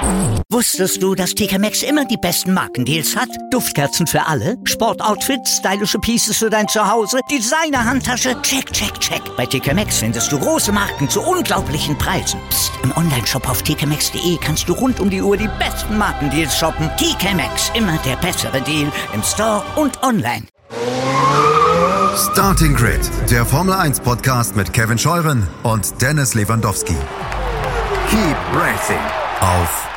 Wusstest du, dass TK Maxx immer die besten Markendeals hat? Duftkerzen für alle, Sportoutfits, stylische Pieces für dein Zuhause, Designer-Handtasche, check, check, check. Bei TK Maxx findest du große Marken zu unglaublichen Preisen. Psst. Im Onlineshop auf tkmaxx.de kannst du rund um die Uhr die besten Markendeals shoppen. TK Maxx, immer der bessere Deal im Store und online. Starting Grid, der Formel 1 Podcast mit Kevin Scheuren und Dennis Lewandowski. Keep racing auf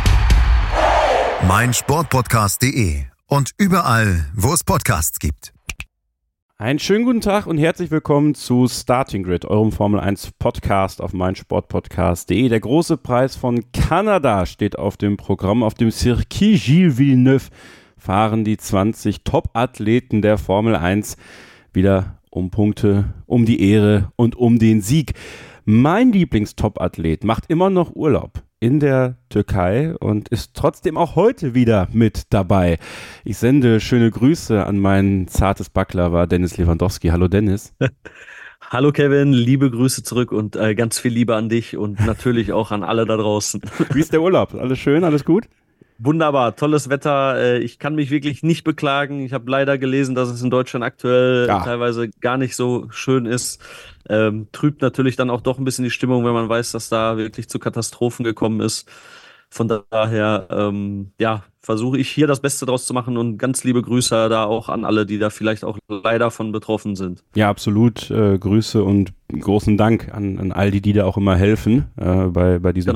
meinsportpodcast.de und überall, wo es Podcasts gibt. Einen schönen guten Tag und herzlich willkommen zu Starting Grid, eurem Formel 1 Podcast auf meinsportpodcast.de. Der große Preis von Kanada steht auf dem Programm. Auf dem Circuit Gilles Villeneuve fahren die 20 Top-Athleten der Formel 1 wieder um Punkte, um die Ehre und um den Sieg. Mein Lieblings-Top-Athlet macht immer noch Urlaub in der Türkei und ist trotzdem auch heute wieder mit dabei. Ich sende schöne Grüße an mein zartes Baklava Dennis Lewandowski. Hallo Dennis. Hallo Kevin, liebe Grüße zurück und ganz viel Liebe an dich und natürlich auch an alle da draußen. Wie ist der Urlaub? Alles schön, alles gut? Wunderbar, tolles Wetter. Ich kann mich wirklich nicht beklagen. Ich habe leider gelesen, dass es in Deutschland aktuell teilweise gar nicht so schön ist. Trübt natürlich dann auch doch ein bisschen die Stimmung, wenn man weiß, dass da wirklich zu Katastrophen gekommen ist. Von daher, versuche ich hier das Beste draus zu machen und ganz liebe Grüße da auch an alle, die da vielleicht auch leider von betroffen sind. Ja, absolut. Grüße und großen Dank an all die da auch immer helfen. Bei diesen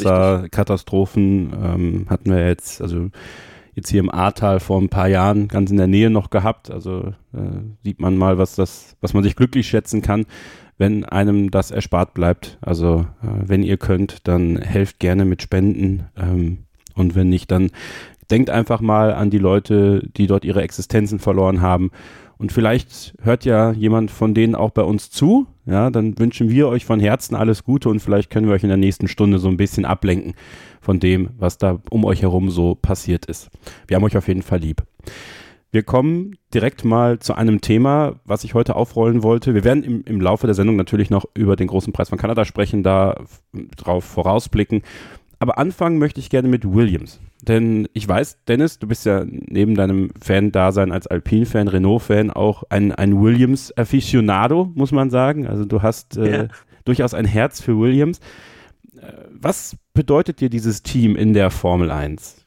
Hochwasserkatastrophen hatten wir jetzt hier im Ahrtal vor ein paar Jahren ganz in der Nähe noch gehabt. Also sieht man mal, was man sich glücklich schätzen kann, wenn einem das erspart bleibt. Also wenn ihr könnt, dann helft gerne mit Spenden. Und wenn nicht, dann denkt einfach mal an die Leute, die dort ihre Existenzen verloren haben. Und vielleicht hört ja jemand von denen auch bei uns zu. Ja, dann wünschen wir euch von Herzen alles Gute und vielleicht können wir euch in der nächsten Stunde so ein bisschen ablenken von dem, was da um euch herum so passiert ist. Wir haben euch auf jeden Fall lieb. Wir kommen direkt mal zu einem Thema, was ich heute aufrollen wollte. Wir werden im Laufe der Sendung natürlich noch über den großen Preis von Kanada sprechen, da drauf vorausblicken. Aber anfangen möchte ich gerne mit Williams. Denn ich weiß, Dennis, du bist ja neben deinem Fan-Dasein als Alpine-Fan, Renault-Fan auch ein Williams-Aficionado, muss man sagen. Also du hast durchaus ein Herz für Williams. Was bedeutet dir dieses Team in der Formel 1?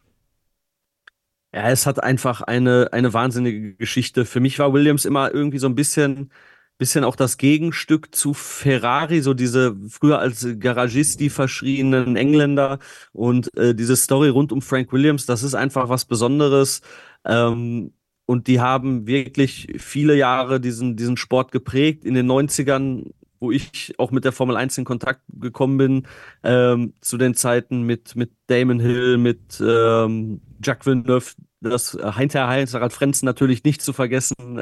Ja, es hat einfach eine wahnsinnige Geschichte. Für mich war Williams immer irgendwie so ein bisschen auch das Gegenstück zu Ferrari, so diese früher als Garagisti verschrienen Engländer und diese Story rund um Frank Williams, das ist einfach was Besonderes. Und die haben wirklich viele Jahre diesen Sport geprägt. In den 90ern, wo ich auch mit der Formel 1 in Kontakt gekommen bin, zu den Zeiten mit Damon Hill, mit Jacques Villeneuve, das Heinz-Harald Frentzen natürlich nicht zu vergessen.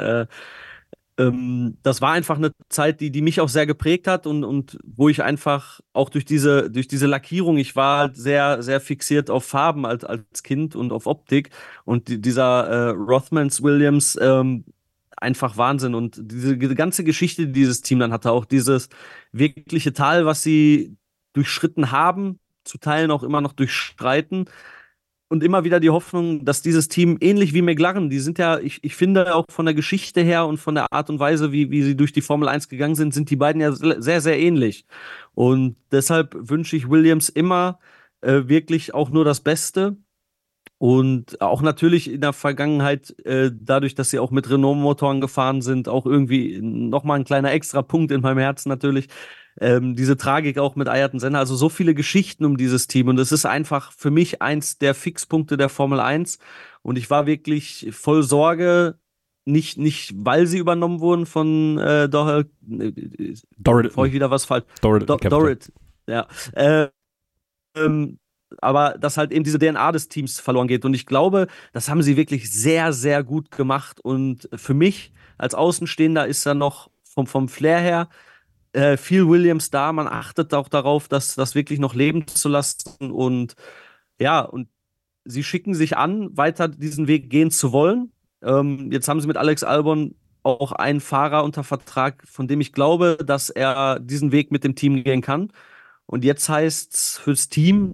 Das war einfach eine Zeit, die mich auch sehr geprägt hat und wo ich einfach auch durch diese Lackierung, ich war halt sehr, sehr fixiert auf Farben als Kind und auf Optik und dieser Rothmans Williams, einfach Wahnsinn und diese ganze Geschichte, die dieses Team dann hatte, auch dieses wirkliche Tal, was sie durchschritten haben, zu Teilen auch immer noch durchschreiten. Und immer wieder die Hoffnung, dass dieses Team, ähnlich wie McLaren, die sind ja, ich finde auch von der Geschichte her und von der Art und Weise, wie sie durch die Formel 1 gegangen sind die beiden ja sehr, sehr ähnlich. Und deshalb wünsche ich Williams immer wirklich auch nur das Beste. Und auch natürlich in der Vergangenheit, dadurch, dass sie auch mit Renault-Motoren gefahren sind, auch irgendwie nochmal ein kleiner Extrapunkt in meinem Herzen natürlich. Diese Tragik auch mit Ayrton Senna, also so viele Geschichten um dieses Team und es ist einfach für mich eins der Fixpunkte der Formel 1 und ich war wirklich voll Sorge, nicht weil sie übernommen wurden von Dorit, bevor ich wieder was falsch. Dorit, ja. Aber dass halt eben diese DNA des Teams verloren geht und ich glaube, das haben sie wirklich sehr, sehr gut gemacht und für mich als Außenstehender ist da noch vom Flair her viel Williams da, man achtet auch darauf, das wirklich noch leben zu lassen und sie schicken sich an, weiter diesen Weg gehen zu wollen. Jetzt haben sie mit Alex Albon auch einen Fahrer unter Vertrag, von dem ich glaube, dass er diesen Weg mit dem Team gehen kann. Und jetzt heißt es fürs Team,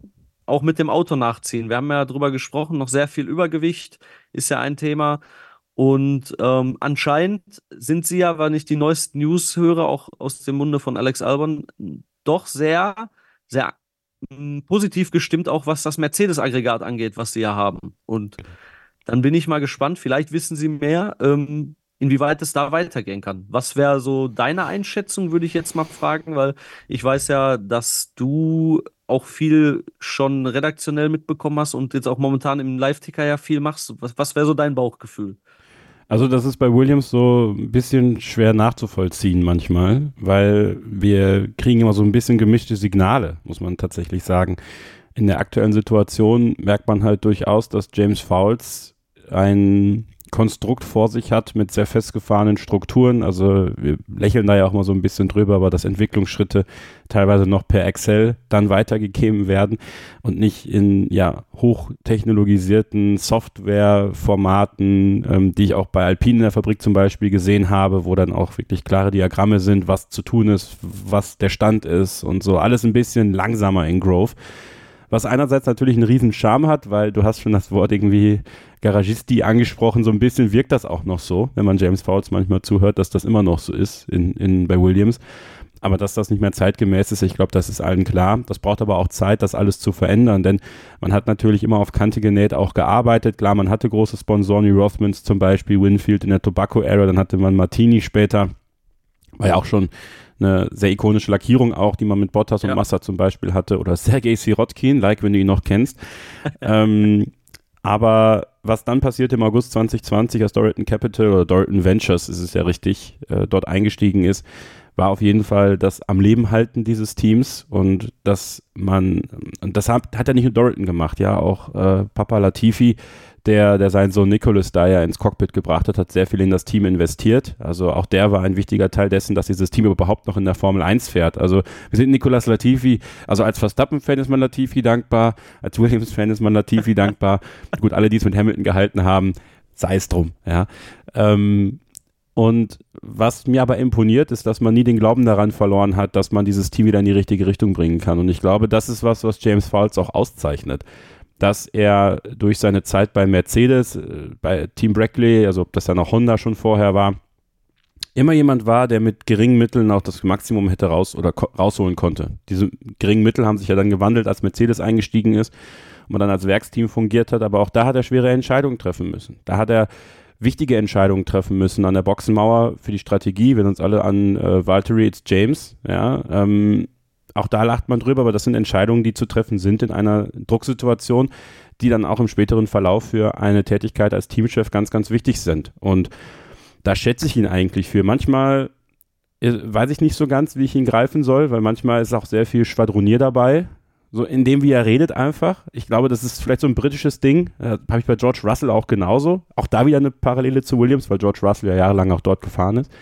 auch mit dem Auto nachziehen. Wir haben ja drüber gesprochen, noch sehr viel Übergewicht ist ja ein Thema. Und anscheinend sind sie ja, wenn ich die neuesten News höre, auch aus dem Munde von Alex Albon, doch sehr, sehr positiv gestimmt, auch was das Mercedes-Aggregat angeht, was sie ja haben. Und dann bin ich mal gespannt, vielleicht wissen sie mehr, inwieweit es da weitergehen kann. Was wäre so deine Einschätzung, würde ich jetzt mal fragen, weil ich weiß ja, dass du auch viel schon redaktionell mitbekommen hast und jetzt auch momentan im Live-Ticker ja viel machst. Was wäre so dein Bauchgefühl? Also das ist bei Williams so ein bisschen schwer nachzuvollziehen manchmal, weil wir kriegen immer so ein bisschen gemischte Signale, muss man tatsächlich sagen. In der aktuellen Situation merkt man halt durchaus, dass James Vowles ein Konstrukt vor sich hat mit sehr festgefahrenen Strukturen. Also wir lächeln da ja auch mal so ein bisschen drüber, aber dass Entwicklungsschritte teilweise noch per Excel dann weitergegeben werden und nicht in hochtechnologisierten Softwareformaten, die ich auch bei Alpine in der Fabrik zum Beispiel gesehen habe, wo dann auch wirklich klare Diagramme sind, was zu tun ist, was der Stand ist und so. Alles ein bisschen langsamer in Grove. Was einerseits natürlich einen riesen Charme hat, weil du hast schon das Wort irgendwie Garagisti angesprochen, so ein bisschen wirkt das auch noch so, wenn man James Vowles manchmal zuhört, dass das immer noch so ist bei Williams. Aber dass das nicht mehr zeitgemäß ist, ich glaube, das ist allen klar. Das braucht aber auch Zeit, das alles zu verändern, denn man hat natürlich immer auf Kante genäht auch gearbeitet. Klar, man hatte große Sponsoren wie Rothmans zum Beispiel, Winfield in der Tobacco-Era, dann hatte man Martini später, war ja auch schon eine sehr ikonische Lackierung auch, die man mit Bottas und Massa zum Beispiel hatte, oder Sergei Sirotkin, wenn du ihn noch kennst. Aber was dann passiert im August 2020, als Dorilton Capital oder Dorilton Ventures, ist es ja richtig, dort eingestiegen ist, war auf jeden Fall das am Leben halten dieses Teams und das hat ja nicht nur Dorilton gemacht, ja, auch Papa Latifi, der seinen Sohn Nicholas da ja ins Cockpit gebracht hat sehr viel in das Team investiert. Also auch der war ein wichtiger Teil dessen, dass dieses Team überhaupt noch in der Formel 1 fährt. Also wir sind Nicolas Latifi, also als Verstappen-Fan ist man Latifi dankbar, als Williams-Fan ist man Latifi dankbar. Gut, alle, die es mit Hamilton gehalten haben, sei es drum, ja. Und was mir aber imponiert, ist, dass man nie den Glauben daran verloren hat, dass man dieses Team wieder in die richtige Richtung bringen kann. Und ich glaube, das ist was James Vowles auch auszeichnet. Dass er durch seine Zeit bei Mercedes, bei Team Brackley, also ob das dann auch Honda schon vorher war, immer jemand war, der mit geringen Mitteln auch das Maximum hätte rausholen konnte. Diese geringen Mittel haben sich ja dann gewandelt, als Mercedes eingestiegen ist und man dann als Werksteam fungiert hat, aber auch da hat er schwere Entscheidungen treffen müssen. Da hat er wichtige Entscheidungen treffen müssen an der Boxenmauer für die Strategie, wenn uns alle an Valtteri, it's James, ja, auch da lacht man drüber, aber das sind Entscheidungen, die zu treffen sind in einer Drucksituation, die dann auch im späteren Verlauf für eine Tätigkeit als Teamchef ganz, ganz wichtig sind. Und da schätze ich ihn eigentlich für. Manchmal weiß ich nicht so ganz, wie ich ihn greifen soll, weil manchmal ist auch sehr viel Schwadronier dabei, so in dem, wie er redet einfach. Ich glaube, das ist vielleicht so ein britisches Ding. Habe ich bei George Russell auch genauso. Auch da wieder eine Parallele zu Williams, weil George Russell ja jahrelang auch dort gefahren ist.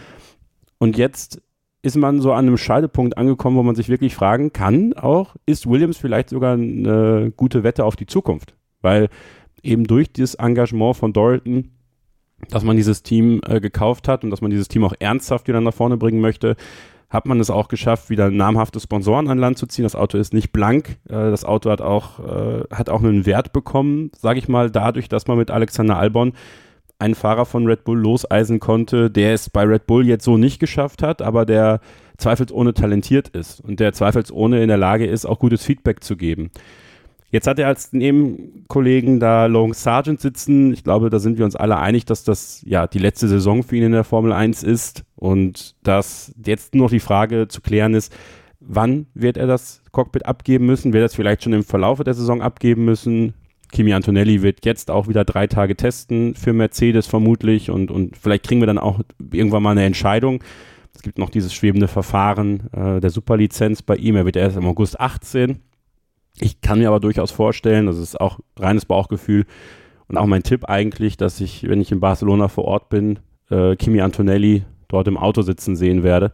Und jetzt ist man so an einem Scheidepunkt angekommen, wo man sich wirklich fragen kann, ist Williams vielleicht sogar eine gute Wette auf die Zukunft? Weil eben durch dieses Engagement von Dorilton, dass man dieses Team gekauft hat und dass man dieses Team auch ernsthaft wieder nach vorne bringen möchte, hat man es auch geschafft, wieder namhafte Sponsoren an Land zu ziehen. Das Auto ist nicht blank. Das Auto hat auch einen Wert bekommen, sage ich mal, dadurch, dass man mit Alexander Albon einen Fahrer von Red Bull loseisen konnte, der es bei Red Bull jetzt so nicht geschafft hat, aber der zweifelsohne talentiert ist und der zweifelsohne in der Lage ist, auch gutes Feedback zu geben. Jetzt hat er als Nebenkollegen da Logan Sargent sitzen. Ich glaube, da sind wir uns alle einig, dass das ja die letzte Saison für ihn in der Formel 1 ist und dass jetzt nur noch die Frage zu klären ist, wann wird er das Cockpit abgeben müssen? Wird er es vielleicht schon im Verlauf der Saison abgeben müssen? Kimi Antonelli wird jetzt auch wieder 3 Tage testen für Mercedes vermutlich und vielleicht kriegen wir dann auch irgendwann mal eine Entscheidung. Es gibt noch dieses schwebende Verfahren der Superlizenz bei ihm. Er wird erst im August 18. Ich kann mir aber durchaus vorstellen, das ist auch reines Bauchgefühl und auch mein Tipp eigentlich, dass ich, wenn ich in Barcelona vor Ort bin, Kimi Antonelli dort im Auto sitzen sehen werde.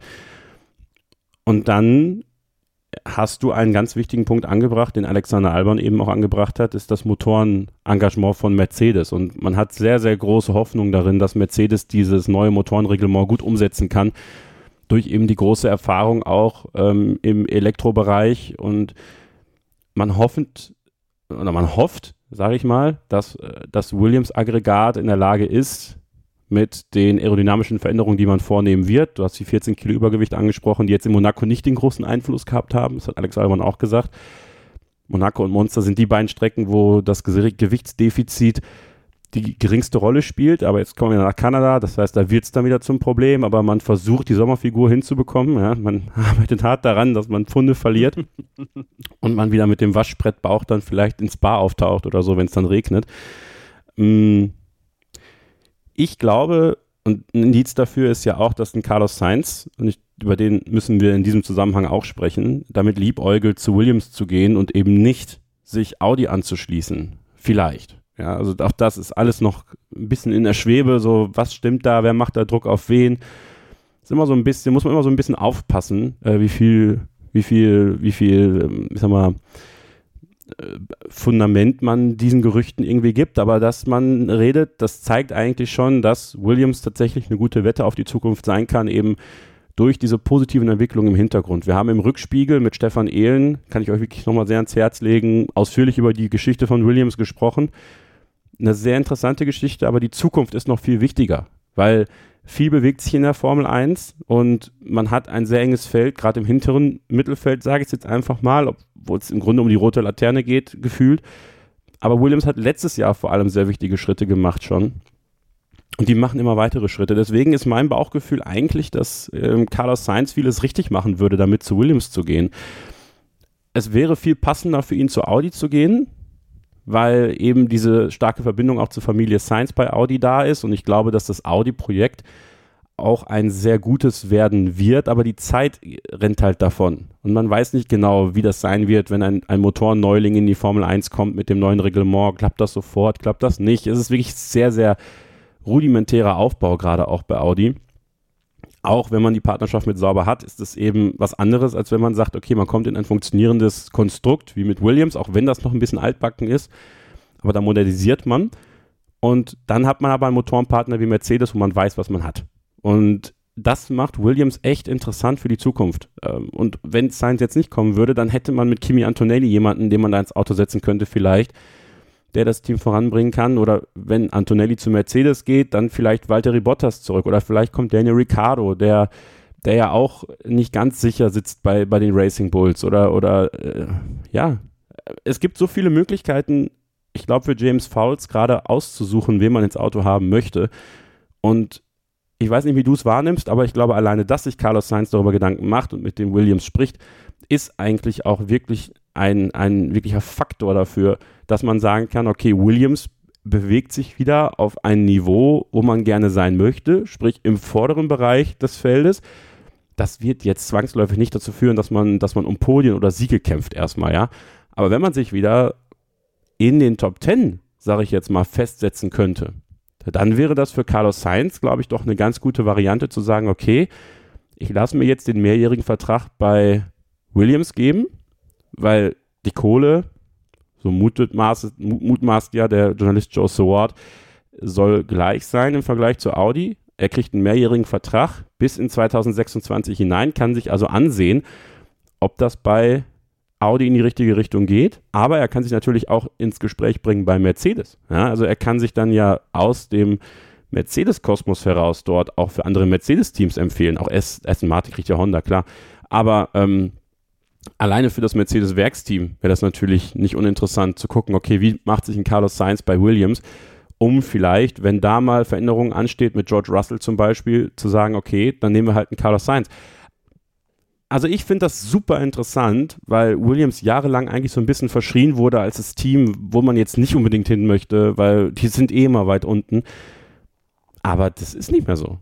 Und dann hast du einen ganz wichtigen Punkt angebracht, den Alexander Albon eben auch angebracht hat, ist das Motorenengagement von Mercedes. Und man hat sehr, sehr große Hoffnung darin, dass Mercedes dieses neue Motorenreglement gut umsetzen kann, durch eben die große Erfahrung auch im Elektrobereich. Und man hofft, sage ich mal, dass das Williams-Aggregat in der Lage ist, mit den aerodynamischen Veränderungen, die man vornehmen wird, du hast die 14 Kilo Übergewicht angesprochen, die jetzt in Monaco nicht den großen Einfluss gehabt haben, das hat Alex Albon auch gesagt. Monaco und Monza sind die beiden Strecken, wo das Gewichtsdefizit die geringste Rolle spielt, aber jetzt kommen wir nach Kanada, das heißt, da wird es dann wieder zum Problem, aber man versucht, die Sommerfigur hinzubekommen, ja? Man arbeitet hart daran, dass man Pfunde verliert und man wieder mit dem Waschbrettbauch dann vielleicht ins Spa auftaucht oder so, wenn es dann regnet. Ich glaube, und ein Indiz dafür ist ja auch, dass ein Carlos Sainz, und über den müssen wir in diesem Zusammenhang auch sprechen, damit liebäugelt, zu Williams zu gehen und eben nicht sich Audi anzuschließen. Vielleicht. Ja, also auch das ist alles noch ein bisschen in der Schwebe, so was stimmt da, wer macht da Druck auf wen. Ist immer so ein bisschen, muss man immer so ein bisschen aufpassen, wie viel, ich sag mal, Fundament man diesen Gerüchten irgendwie gibt, aber dass man redet, das zeigt eigentlich schon, dass Williams tatsächlich eine gute Wette auf die Zukunft sein kann, eben durch diese positiven Entwicklungen im Hintergrund. Wir haben im Rückspiegel mit Stefan Ehlen, kann ich euch wirklich nochmal sehr ans Herz legen, ausführlich über die Geschichte von Williams gesprochen. Eine sehr interessante Geschichte, aber die Zukunft ist noch viel wichtiger, weil viel bewegt sich in der Formel 1 und man hat ein sehr enges Feld, gerade im hinteren Mittelfeld, sage ich es jetzt einfach mal, obwohl es im Grunde um die rote Laterne geht, gefühlt. Aber Williams hat letztes Jahr vor allem sehr wichtige Schritte gemacht schon. Und die machen immer weitere Schritte. Deswegen ist mein Bauchgefühl eigentlich, dass Carlos Sainz vieles richtig machen würde, damit zu Williams zu gehen. Es wäre viel passender für ihn zu Audi zu gehen, weil eben diese starke Verbindung auch zur Familie Sainz bei Audi da ist. Und ich glaube, dass das Audi-Projekt auch ein sehr gutes werden wird, aber die Zeit rennt halt davon. Und man weiß nicht genau, wie das sein wird, wenn ein Motorenneuling in die Formel 1 kommt mit dem neuen Reglement. Klappt das sofort, klappt das nicht? Es ist wirklich sehr, sehr rudimentärer Aufbau, gerade auch bei Audi. Auch wenn man die Partnerschaft mit Sauber hat, ist es eben was anderes, als wenn man sagt, okay, man kommt in ein funktionierendes Konstrukt, wie mit Williams, auch wenn das noch ein bisschen altbacken ist, aber da modernisiert man und dann hat man aber einen Motorenpartner wie Mercedes, wo man weiß, was man hat. Und das macht Williams echt interessant für die Zukunft. Und wenn Sainz jetzt nicht kommen würde, dann hätte man mit Kimi Antonelli jemanden, den man da ins Auto setzen könnte vielleicht, der das Team voranbringen kann. Oder wenn Antonelli zu Mercedes geht, dann vielleicht Valtteri Bottas zurück. Oder vielleicht kommt Daniel Ricciardo, der ja auch nicht ganz sicher sitzt bei den Racing Bulls. Ja, es gibt so viele Möglichkeiten, ich glaube, für James Fowles gerade auszusuchen, wen man ins Auto haben möchte. Und ich weiß nicht, wie du es wahrnimmst, aber ich glaube, alleine, dass sich Carlos Sainz darüber Gedanken macht und mit dem Williams spricht, ist eigentlich auch wirklich ein wirklicher Faktor dafür, dass man sagen kann, okay, Williams bewegt sich wieder auf ein Niveau, wo man gerne sein möchte, sprich im vorderen Bereich des Feldes. Das wird jetzt zwangsläufig nicht dazu führen, dass man um Podien oder Siege kämpft erstmal, ja. Aber wenn man sich wieder in den Top 10, sage ich jetzt mal, festsetzen könnte, dann wäre das für Carlos Sainz, glaube ich, doch eine ganz gute Variante zu sagen, okay, ich lasse mir jetzt den mehrjährigen Vertrag bei Williams geben, weil die Kohle, so mutmaßt ja der Journalist Joe Saward, soll gleich sein im Vergleich zu Audi. Er kriegt einen mehrjährigen Vertrag bis in 2026 hinein, kann sich also ansehen, ob das bei Audi in die richtige Richtung geht, aber er kann sich natürlich auch ins Gespräch bringen bei Mercedes. Ja, also er kann sich dann ja aus dem Mercedes-Kosmos heraus dort auch für andere Mercedes-Teams empfehlen. Auch Aston Martin kriegt ja Honda, klar. Aber alleine für das Mercedes-Werksteam wäre das natürlich nicht uninteressant zu gucken, okay, wie macht sich ein Carlos Sainz bei Williams, um vielleicht, wenn da mal Veränderungen ansteht, mit George Russell zum Beispiel, zu sagen, okay, dann nehmen wir halt einen Carlos Sainz. Also ich finde das super interessant, weil Williams jahrelang eigentlich so ein bisschen verschrien wurde als das Team, wo man jetzt nicht unbedingt hin möchte, weil die sind eh immer weit unten. Aber das ist nicht mehr so.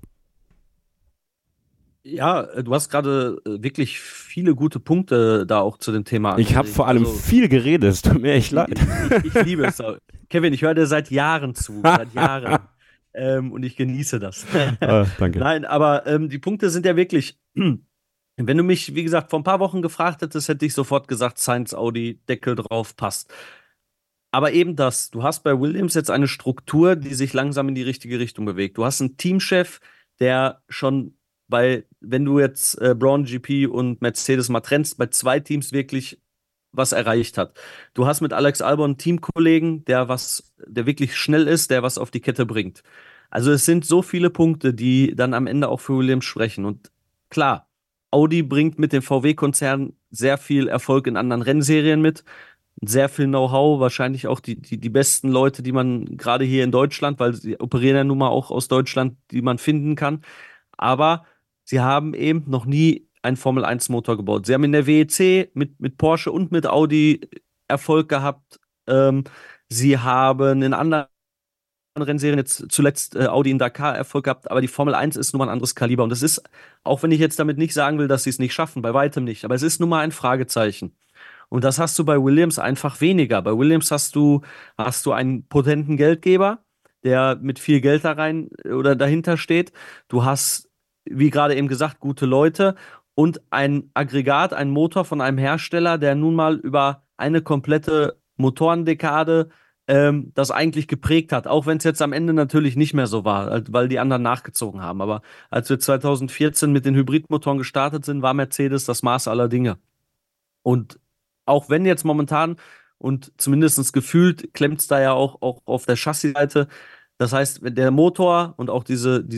Ja, du hast gerade wirklich viele gute Punkte da auch zu dem Thema. Ich habe vor allem viel geredet, es tut mir echt leid. Ich liebe es. Kevin, ich höre dir seit Jahren zu, seit Jahren. Und ich genieße das. Danke. Nein, aber die Punkte sind ja wirklich... Wenn du mich, wie gesagt, vor ein paar Wochen gefragt hättest, hätte ich sofort gesagt, Sainz, Audi, Deckel drauf, passt. Aber eben das, du hast bei Williams jetzt eine Struktur, die sich langsam in die richtige Richtung bewegt. Du hast einen Teamchef, der schon wenn du jetzt Braun GP und Mercedes mal trennst, bei zwei Teams wirklich was erreicht hat. Du hast mit Alex Albon einen Teamkollegen, der wirklich schnell ist, der was auf die Kette bringt. Also es sind so viele Punkte, die dann am Ende auch für Williams sprechen. Und klar, Audi bringt mit dem VW-Konzern sehr viel Erfolg in anderen Rennserien mit, sehr viel Know-how, wahrscheinlich auch die besten Leute, die man gerade hier in Deutschland, weil sie operieren ja nun mal auch aus Deutschland, die man finden kann. Aber sie haben eben noch nie einen Formel-1-Motor gebaut. Sie haben in der WEC mit Porsche und mit Audi Erfolg gehabt. Sie haben in anderen Rennserien jetzt zuletzt Audi in Dakar Erfolg gehabt, aber die Formel 1 ist nun mal ein anderes Kaliber. Und es ist, auch wenn ich jetzt damit nicht sagen will, dass sie es nicht schaffen, bei weitem nicht, aber es ist nun mal ein Fragezeichen. Und das hast du bei Williams einfach weniger. Bei Williams hast du einen potenten Geldgeber, der mit viel Geld da rein oder dahinter steht. Du hast, wie gerade eben gesagt, gute Leute und ein Aggregat, ein Motor von einem Hersteller, der nun mal über eine komplette Motorendekade das eigentlich geprägt hat, auch wenn es jetzt am Ende natürlich nicht mehr so war, weil die anderen nachgezogen haben. Aber als wir 2014 mit den Hybridmotoren gestartet sind, war Mercedes das Maß aller Dinge. Und auch wenn jetzt momentan und zumindest gefühlt klemmt es da ja auch auf der Chassisseite, das heißt, der Motor und auch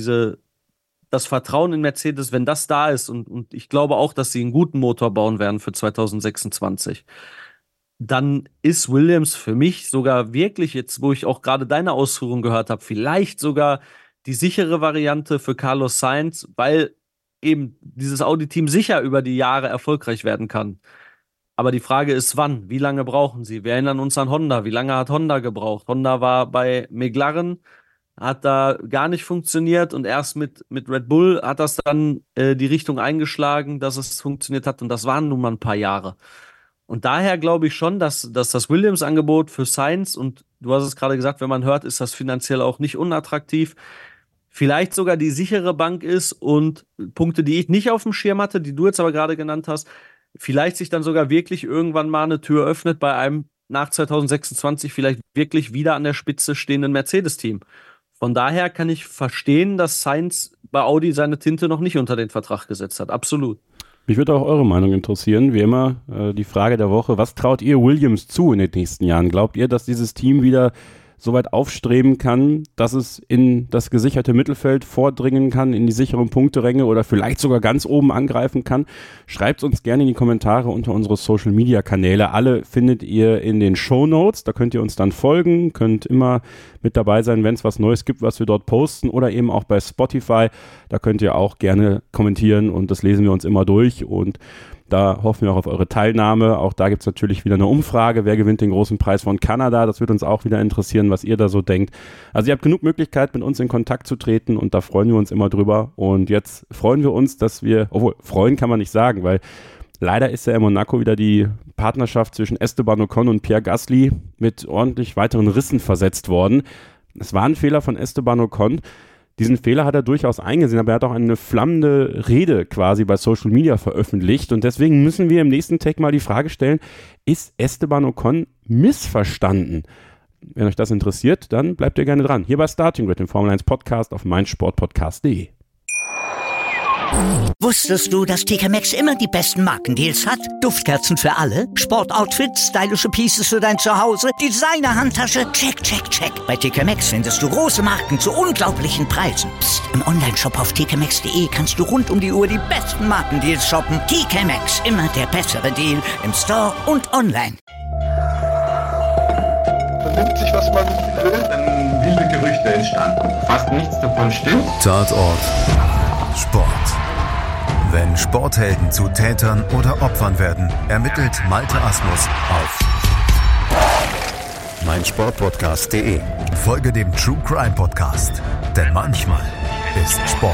das Vertrauen in Mercedes, wenn das da ist und ich glaube auch, dass sie einen guten Motor bauen werden für 2026, dann ist Williams für mich sogar wirklich jetzt, wo ich auch gerade deine Ausführungen gehört habe, vielleicht sogar die sichere Variante für Carlos Sainz, weil eben dieses Audi-Team sicher über die Jahre erfolgreich werden kann. Aber die Frage ist, wann? Wie lange brauchen sie? Wir erinnern uns an Honda. Wie lange hat Honda gebraucht? Honda war bei McLaren, hat da gar nicht funktioniert und erst mit Red Bull hat das dann die Richtung eingeschlagen, dass es funktioniert hat und das waren nun mal ein paar Jahre. Und daher glaube ich schon, dass das Williams-Angebot für Sainz, und du hast es gerade gesagt, wenn man hört, ist das finanziell auch nicht unattraktiv, vielleicht sogar die sichere Bank ist und Punkte, die ich nicht auf dem Schirm hatte, die du jetzt aber gerade genannt hast, vielleicht sich dann sogar wirklich irgendwann mal eine Tür öffnet bei einem nach 2026 vielleicht wirklich wieder an der Spitze stehenden Mercedes-Team. Von daher kann ich verstehen, dass Sainz bei Audi seine Tinte noch nicht unter den Vertrag gesetzt hat. Absolut. Mich würde auch eure Meinung interessieren. Wie immer, die Frage der Woche. Was traut ihr Williams zu in den nächsten Jahren? Glaubt ihr, dass dieses Team wieder so weit aufstreben kann, dass es in das gesicherte Mittelfeld vordringen kann, in die sicheren Punkteränge oder vielleicht sogar ganz oben angreifen kann? Schreibt uns gerne in die Kommentare unter unsere Social-Media-Kanäle. Alle findet ihr in den Shownotes. Da könnt ihr uns dann folgen, könnt immer mit dabei sein, wenn es was Neues gibt, was wir dort posten, oder eben auch bei Spotify. Da könnt ihr auch gerne kommentieren und das lesen wir uns immer durch und da hoffen wir auch auf eure Teilnahme. Auch da gibt es natürlich wieder eine Umfrage. Wer gewinnt den großen Preis von Kanada? Das wird uns auch wieder interessieren, was ihr da so denkt. Also ihr habt genug Möglichkeit, mit uns in Kontakt zu treten und da freuen wir uns immer drüber. Und jetzt freuen wir uns, obwohl freuen kann man nicht sagen, weil leider ist ja in Monaco wieder die Partnerschaft zwischen Esteban Ocon und Pierre Gasly mit ordentlich weiteren Rissen versetzt worden. Es war ein Fehler von Esteban Ocon. Diesen Fehler hat er durchaus eingesehen, aber er hat auch eine flammende Rede quasi bei Social Media veröffentlicht und deswegen müssen wir im nächsten Take mal die Frage stellen, ist Esteban Ocon missverstanden? Wenn euch das interessiert, dann bleibt ihr gerne dran. Hier bei Starting Grid, dem Formel 1 Podcast auf meinsportpodcast.de. Wusstest du, dass TK Maxx immer die besten Markendeals hat? Duftkerzen für alle, Sportoutfits, stylische Pieces für dein Zuhause, Designer-Handtasche, check, check, check. Bei TK Maxx findest du große Marken zu unglaublichen Preisen. Psst. Im Onlineshop auf tkmaxx.de kannst du rund um die Uhr die besten Markendeals shoppen. TK Maxx, immer der bessere Deal im Store und online. Man nimmt sich, was man will. Dann wilde Gerüchte entstanden. Fast nichts davon stimmt. Tatort Sport. Wenn Sporthelden zu Tätern oder Opfern werden, ermittelt Malte Asmus auf meinsportpodcast.de. Folge dem True Crime Podcast, denn manchmal ist Sport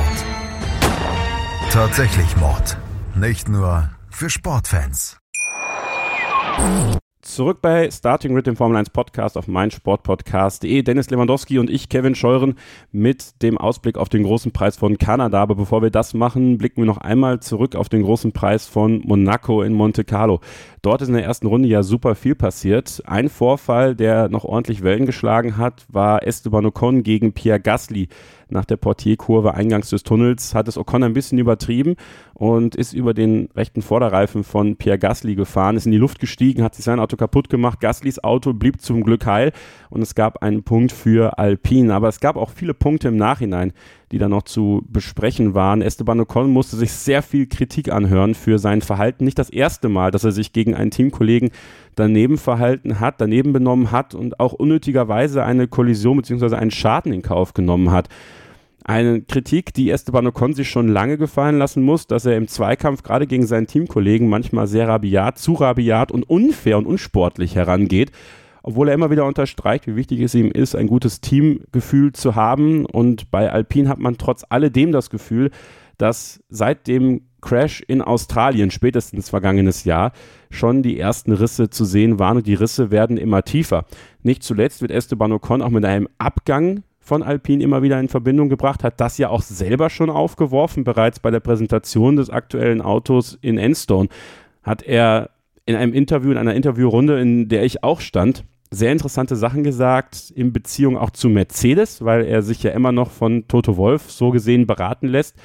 tatsächlich Mord. Nicht nur für Sportfans. Zurück bei Starting Grid, dem Formel 1 Podcast auf meinsportpodcast.de. Dennis Lewandowski und ich, Kevin Scheuren, mit dem Ausblick auf den großen Preis von Kanada. Aber bevor wir das machen, blicken wir noch einmal zurück auf den großen Preis von Monaco in Monte Carlo. Dort ist in der ersten Runde ja super viel passiert. Ein Vorfall, der noch ordentlich Wellen geschlagen hat, war Esteban Ocon gegen Pierre Gasly. Nach der Portierkurve eingangs des Tunnels hat es Ocon ein bisschen übertrieben und ist über den rechten Vorderreifen von Pierre Gasly gefahren, ist in die Luft gestiegen, hat sich sein Auto kaputt gemacht. Gaslys Auto blieb zum Glück heil und es gab einen Punkt für Alpine. Aber es gab auch viele Punkte im Nachhinein, die da noch zu besprechen waren. Esteban Ocon musste sich sehr viel Kritik anhören für sein Verhalten. Nicht das erste Mal, dass er sich gegen einen Teamkollegen daneben benommen hat und auch unnötigerweise eine Kollision bzw. einen Schaden in Kauf genommen hat. Eine Kritik, die Esteban Ocon sich schon lange gefallen lassen muss, dass er im Zweikampf gerade gegen seinen Teamkollegen manchmal sehr zu rabiat und unfair und unsportlich herangeht, obwohl er immer wieder unterstreicht, wie wichtig es ihm ist, ein gutes Teamgefühl zu haben. Und bei Alpine hat man trotz alledem das Gefühl, dass seit dem Crash in Australien, spätestens vergangenes Jahr, schon die ersten Risse zu sehen waren und die Risse werden immer tiefer. Nicht zuletzt wird Esteban Ocon auch mit einem Abgang von Alpine immer wieder in Verbindung gebracht, hat das ja auch selber schon aufgeworfen, bereits bei der Präsentation des aktuellen Autos in Enstone hat er in einer Interviewrunde, in der ich auch stand, sehr interessante Sachen gesagt in Beziehung auch zu Mercedes, weil er sich ja immer noch von Toto Wolff so gesehen beraten lässt.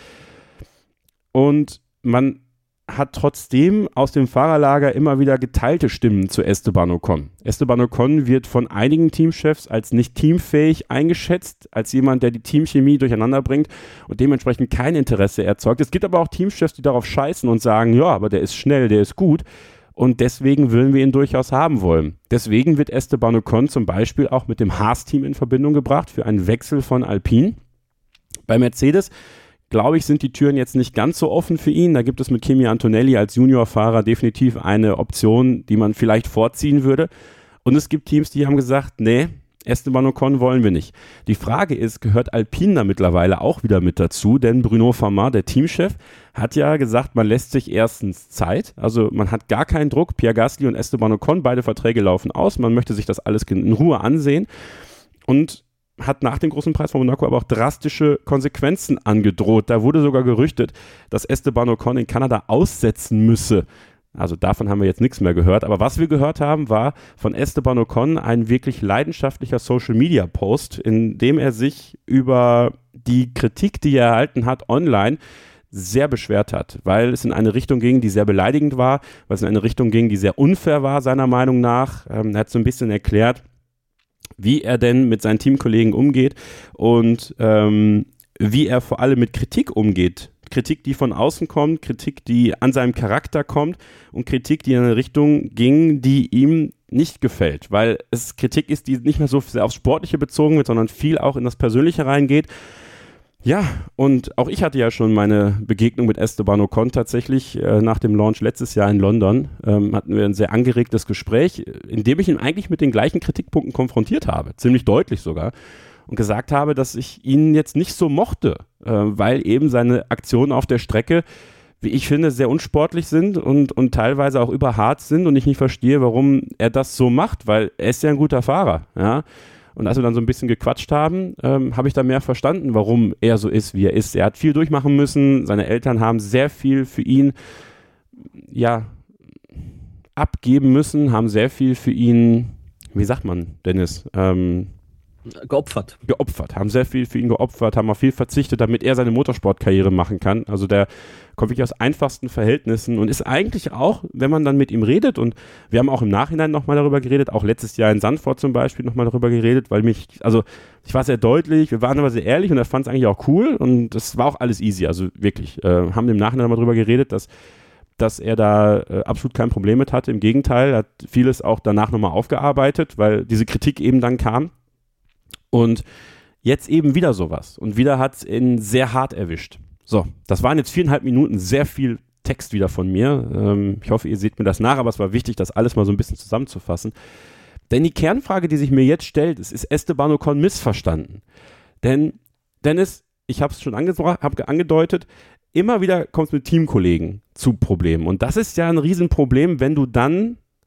Und man hat trotzdem aus dem Fahrerlager immer wieder geteilte Stimmen zu Esteban Ocon. Esteban Ocon wird von einigen Teamchefs als nicht teamfähig eingeschätzt, als jemand, der die Teamchemie durcheinander bringt und dementsprechend kein Interesse erzeugt. Es gibt aber auch Teamchefs, die darauf scheißen und sagen, ja, aber der ist schnell, der ist gut und deswegen würden wir ihn durchaus haben wollen. Deswegen wird Esteban Ocon zum Beispiel auch mit dem Haas-Team in Verbindung gebracht für einen Wechsel von Alpine. Bei Mercedes glaube ich, sind die Türen jetzt nicht ganz so offen für ihn. Da gibt es mit Kimi Antonelli als Juniorfahrer definitiv eine Option, die man vielleicht vorziehen würde. Und es gibt Teams, die haben gesagt, nee, Esteban Ocon wollen wir nicht. Die Frage ist, gehört Alpine da mittlerweile auch wieder mit dazu? Denn Bruno Farmat, der Teamchef, hat ja gesagt, man lässt sich erstens Zeit. Also man hat gar keinen Druck. Pierre Gasly und Esteban Ocon, beide Verträge laufen aus. Man möchte sich das alles in Ruhe ansehen. Und hat nach dem großen Preis von Monaco aber auch drastische Konsequenzen angedroht. Da wurde sogar gerüchtet, dass Esteban Ocon in Kanada aussetzen müsse. Also davon haben wir jetzt nichts mehr gehört. Aber was wir gehört haben, war von Esteban Ocon ein wirklich leidenschaftlicher Social-Media-Post, in dem er sich über die Kritik, die er erhalten hat online, sehr beschwert hat, weil es in eine Richtung ging, die sehr beleidigend war, weil es in eine Richtung ging, die sehr unfair war, seiner Meinung nach. Er hat so ein bisschen erklärt, wie er denn mit seinen Teamkollegen umgeht und wie er vor allem mit Kritik umgeht. Kritik, die von außen kommt, Kritik, die an seinem Charakter kommt und Kritik, die in eine Richtung ging, die ihm nicht gefällt, weil es Kritik ist, die nicht mehr so sehr aufs Sportliche bezogen wird, sondern viel auch in das Persönliche reingeht. Ja, und auch ich hatte ja schon meine Begegnung mit Esteban Ocon tatsächlich nach dem Launch letztes Jahr in London. Hatten wir ein sehr angeregtes Gespräch, in dem ich ihn eigentlich mit den gleichen Kritikpunkten konfrontiert habe, ziemlich deutlich sogar, und gesagt habe, dass ich ihn jetzt nicht so mochte, weil eben seine Aktionen auf der Strecke, wie ich finde, sehr unsportlich sind und teilweise auch überhart sind und ich nicht verstehe, warum er das so macht, weil er ist ja ein guter Fahrer, ja. Und als wir dann so ein bisschen gequatscht haben, habe ich dann mehr verstanden, warum er so ist, wie er ist. Er hat viel durchmachen müssen. Seine Eltern haben sehr viel für ihn abgeben müssen, haben sehr viel für ihn, wie sagt man, Dennis? Geopfert, haben sehr viel für ihn geopfert, haben auf viel verzichtet, damit er seine Motorsportkarriere machen kann. Also der kommt wirklich aus einfachsten Verhältnissen und ist eigentlich auch, wenn man dann mit ihm redet, und wir haben auch im Nachhinein nochmal darüber geredet, auch letztes Jahr in Sandford zum Beispiel nochmal darüber geredet, weil ich war sehr deutlich, wir waren aber sehr ehrlich und er fand es eigentlich auch cool und das war auch alles easy, also wirklich, haben im Nachhinein nochmal darüber geredet, dass er da absolut kein Problem mit hatte, im Gegenteil, hat vieles auch danach nochmal aufgearbeitet, weil diese Kritik eben dann kam. Und jetzt eben wieder sowas. Und wieder hat es ihn sehr hart erwischt. So, das waren jetzt 4,5 Minuten, sehr viel Text wieder von mir. Ich hoffe, ihr seht mir das nach, aber es war wichtig, das alles mal so ein bisschen zusammenzufassen. Denn die Kernfrage, die sich mir jetzt stellt, ist Esteban Ocon missverstanden? Denn, Dennis, ich habe es schon angedeutet, immer wieder kommt es mit Teamkollegen zu Problemen. Und das ist ja ein Riesenproblem, wenn du dann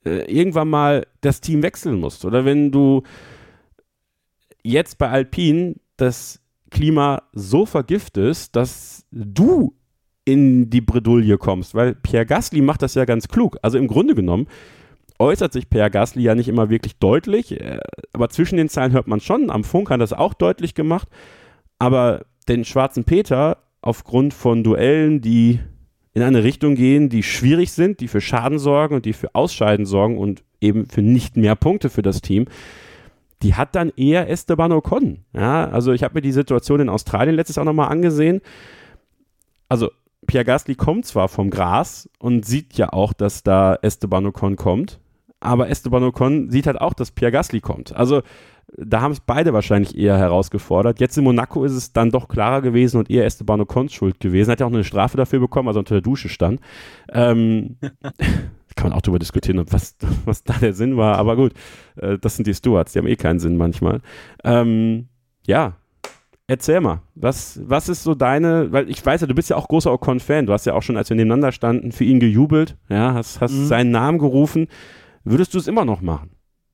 irgendwann mal das Team wechseln musst oder wenn du jetzt bei Alpine das Klima so vergiftest, dass du in die Bredouille kommst, weil Pierre Gasly macht das ja ganz klug. Also im Grunde genommen äußert sich Pierre Gasly ja nicht immer wirklich deutlich, aber zwischen den Zeilen hört man schon, am Funk hat er das auch deutlich gemacht, aber den schwarzen Peter aufgrund von Duellen, die in eine Richtung gehen, die schwierig sind, die für Schaden sorgen und die für Ausscheiden sorgen und eben für nicht mehr Punkte für das Team, die hat dann eher Esteban Ocon. Ja, also ich habe mir die Situation in Australien letztes Jahr nochmal angesehen. Also Pierre Gasly kommt zwar vom Gras und sieht ja auch, dass da Esteban Ocon kommt, aber Esteban Ocon sieht halt auch, dass Pierre Gasly kommt. Also da haben es beide wahrscheinlich eher herausgefordert. Jetzt in Monaco ist es dann doch klarer gewesen und eher Esteban Ocons Schuld gewesen. Hat ja auch eine Strafe dafür bekommen, also unter der Dusche stand. Kann man auch darüber diskutieren, was da der Sinn war, aber gut, das sind die Stewards, die haben eh keinen Sinn manchmal. Ja, erzähl mal, was ist so deine, weil ich weiß ja, du bist ja auch großer Ocon-Fan, du hast ja auch schon, als wir nebeneinander standen, für ihn gejubelt, ja, hast seinen Namen gerufen. Würdest du es immer noch machen?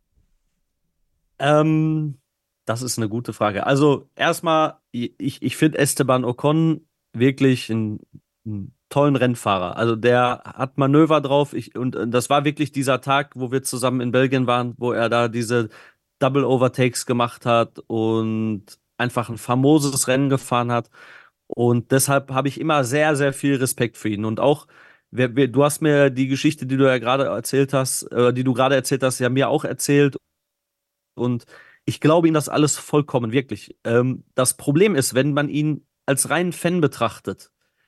Das ist eine gute Frage. Also erstmal, ich finde Esteban Ocon wirklich einen tollen Rennfahrer. Also der hat Manöver drauf. Und das war wirklich dieser Tag, wo wir zusammen in Belgien waren, wo er da diese Double Overtakes gemacht hat und einfach ein famoses Rennen gefahren hat. Und deshalb habe ich immer sehr, sehr viel Respekt für ihn. Und auch, du hast mir die Geschichte, die du ja gerade erzählt hast, ja mir auch erzählt. Und ich glaube ihm das alles vollkommen, wirklich. Das Problem ist, wenn man ihn als reinen Fan betrachtet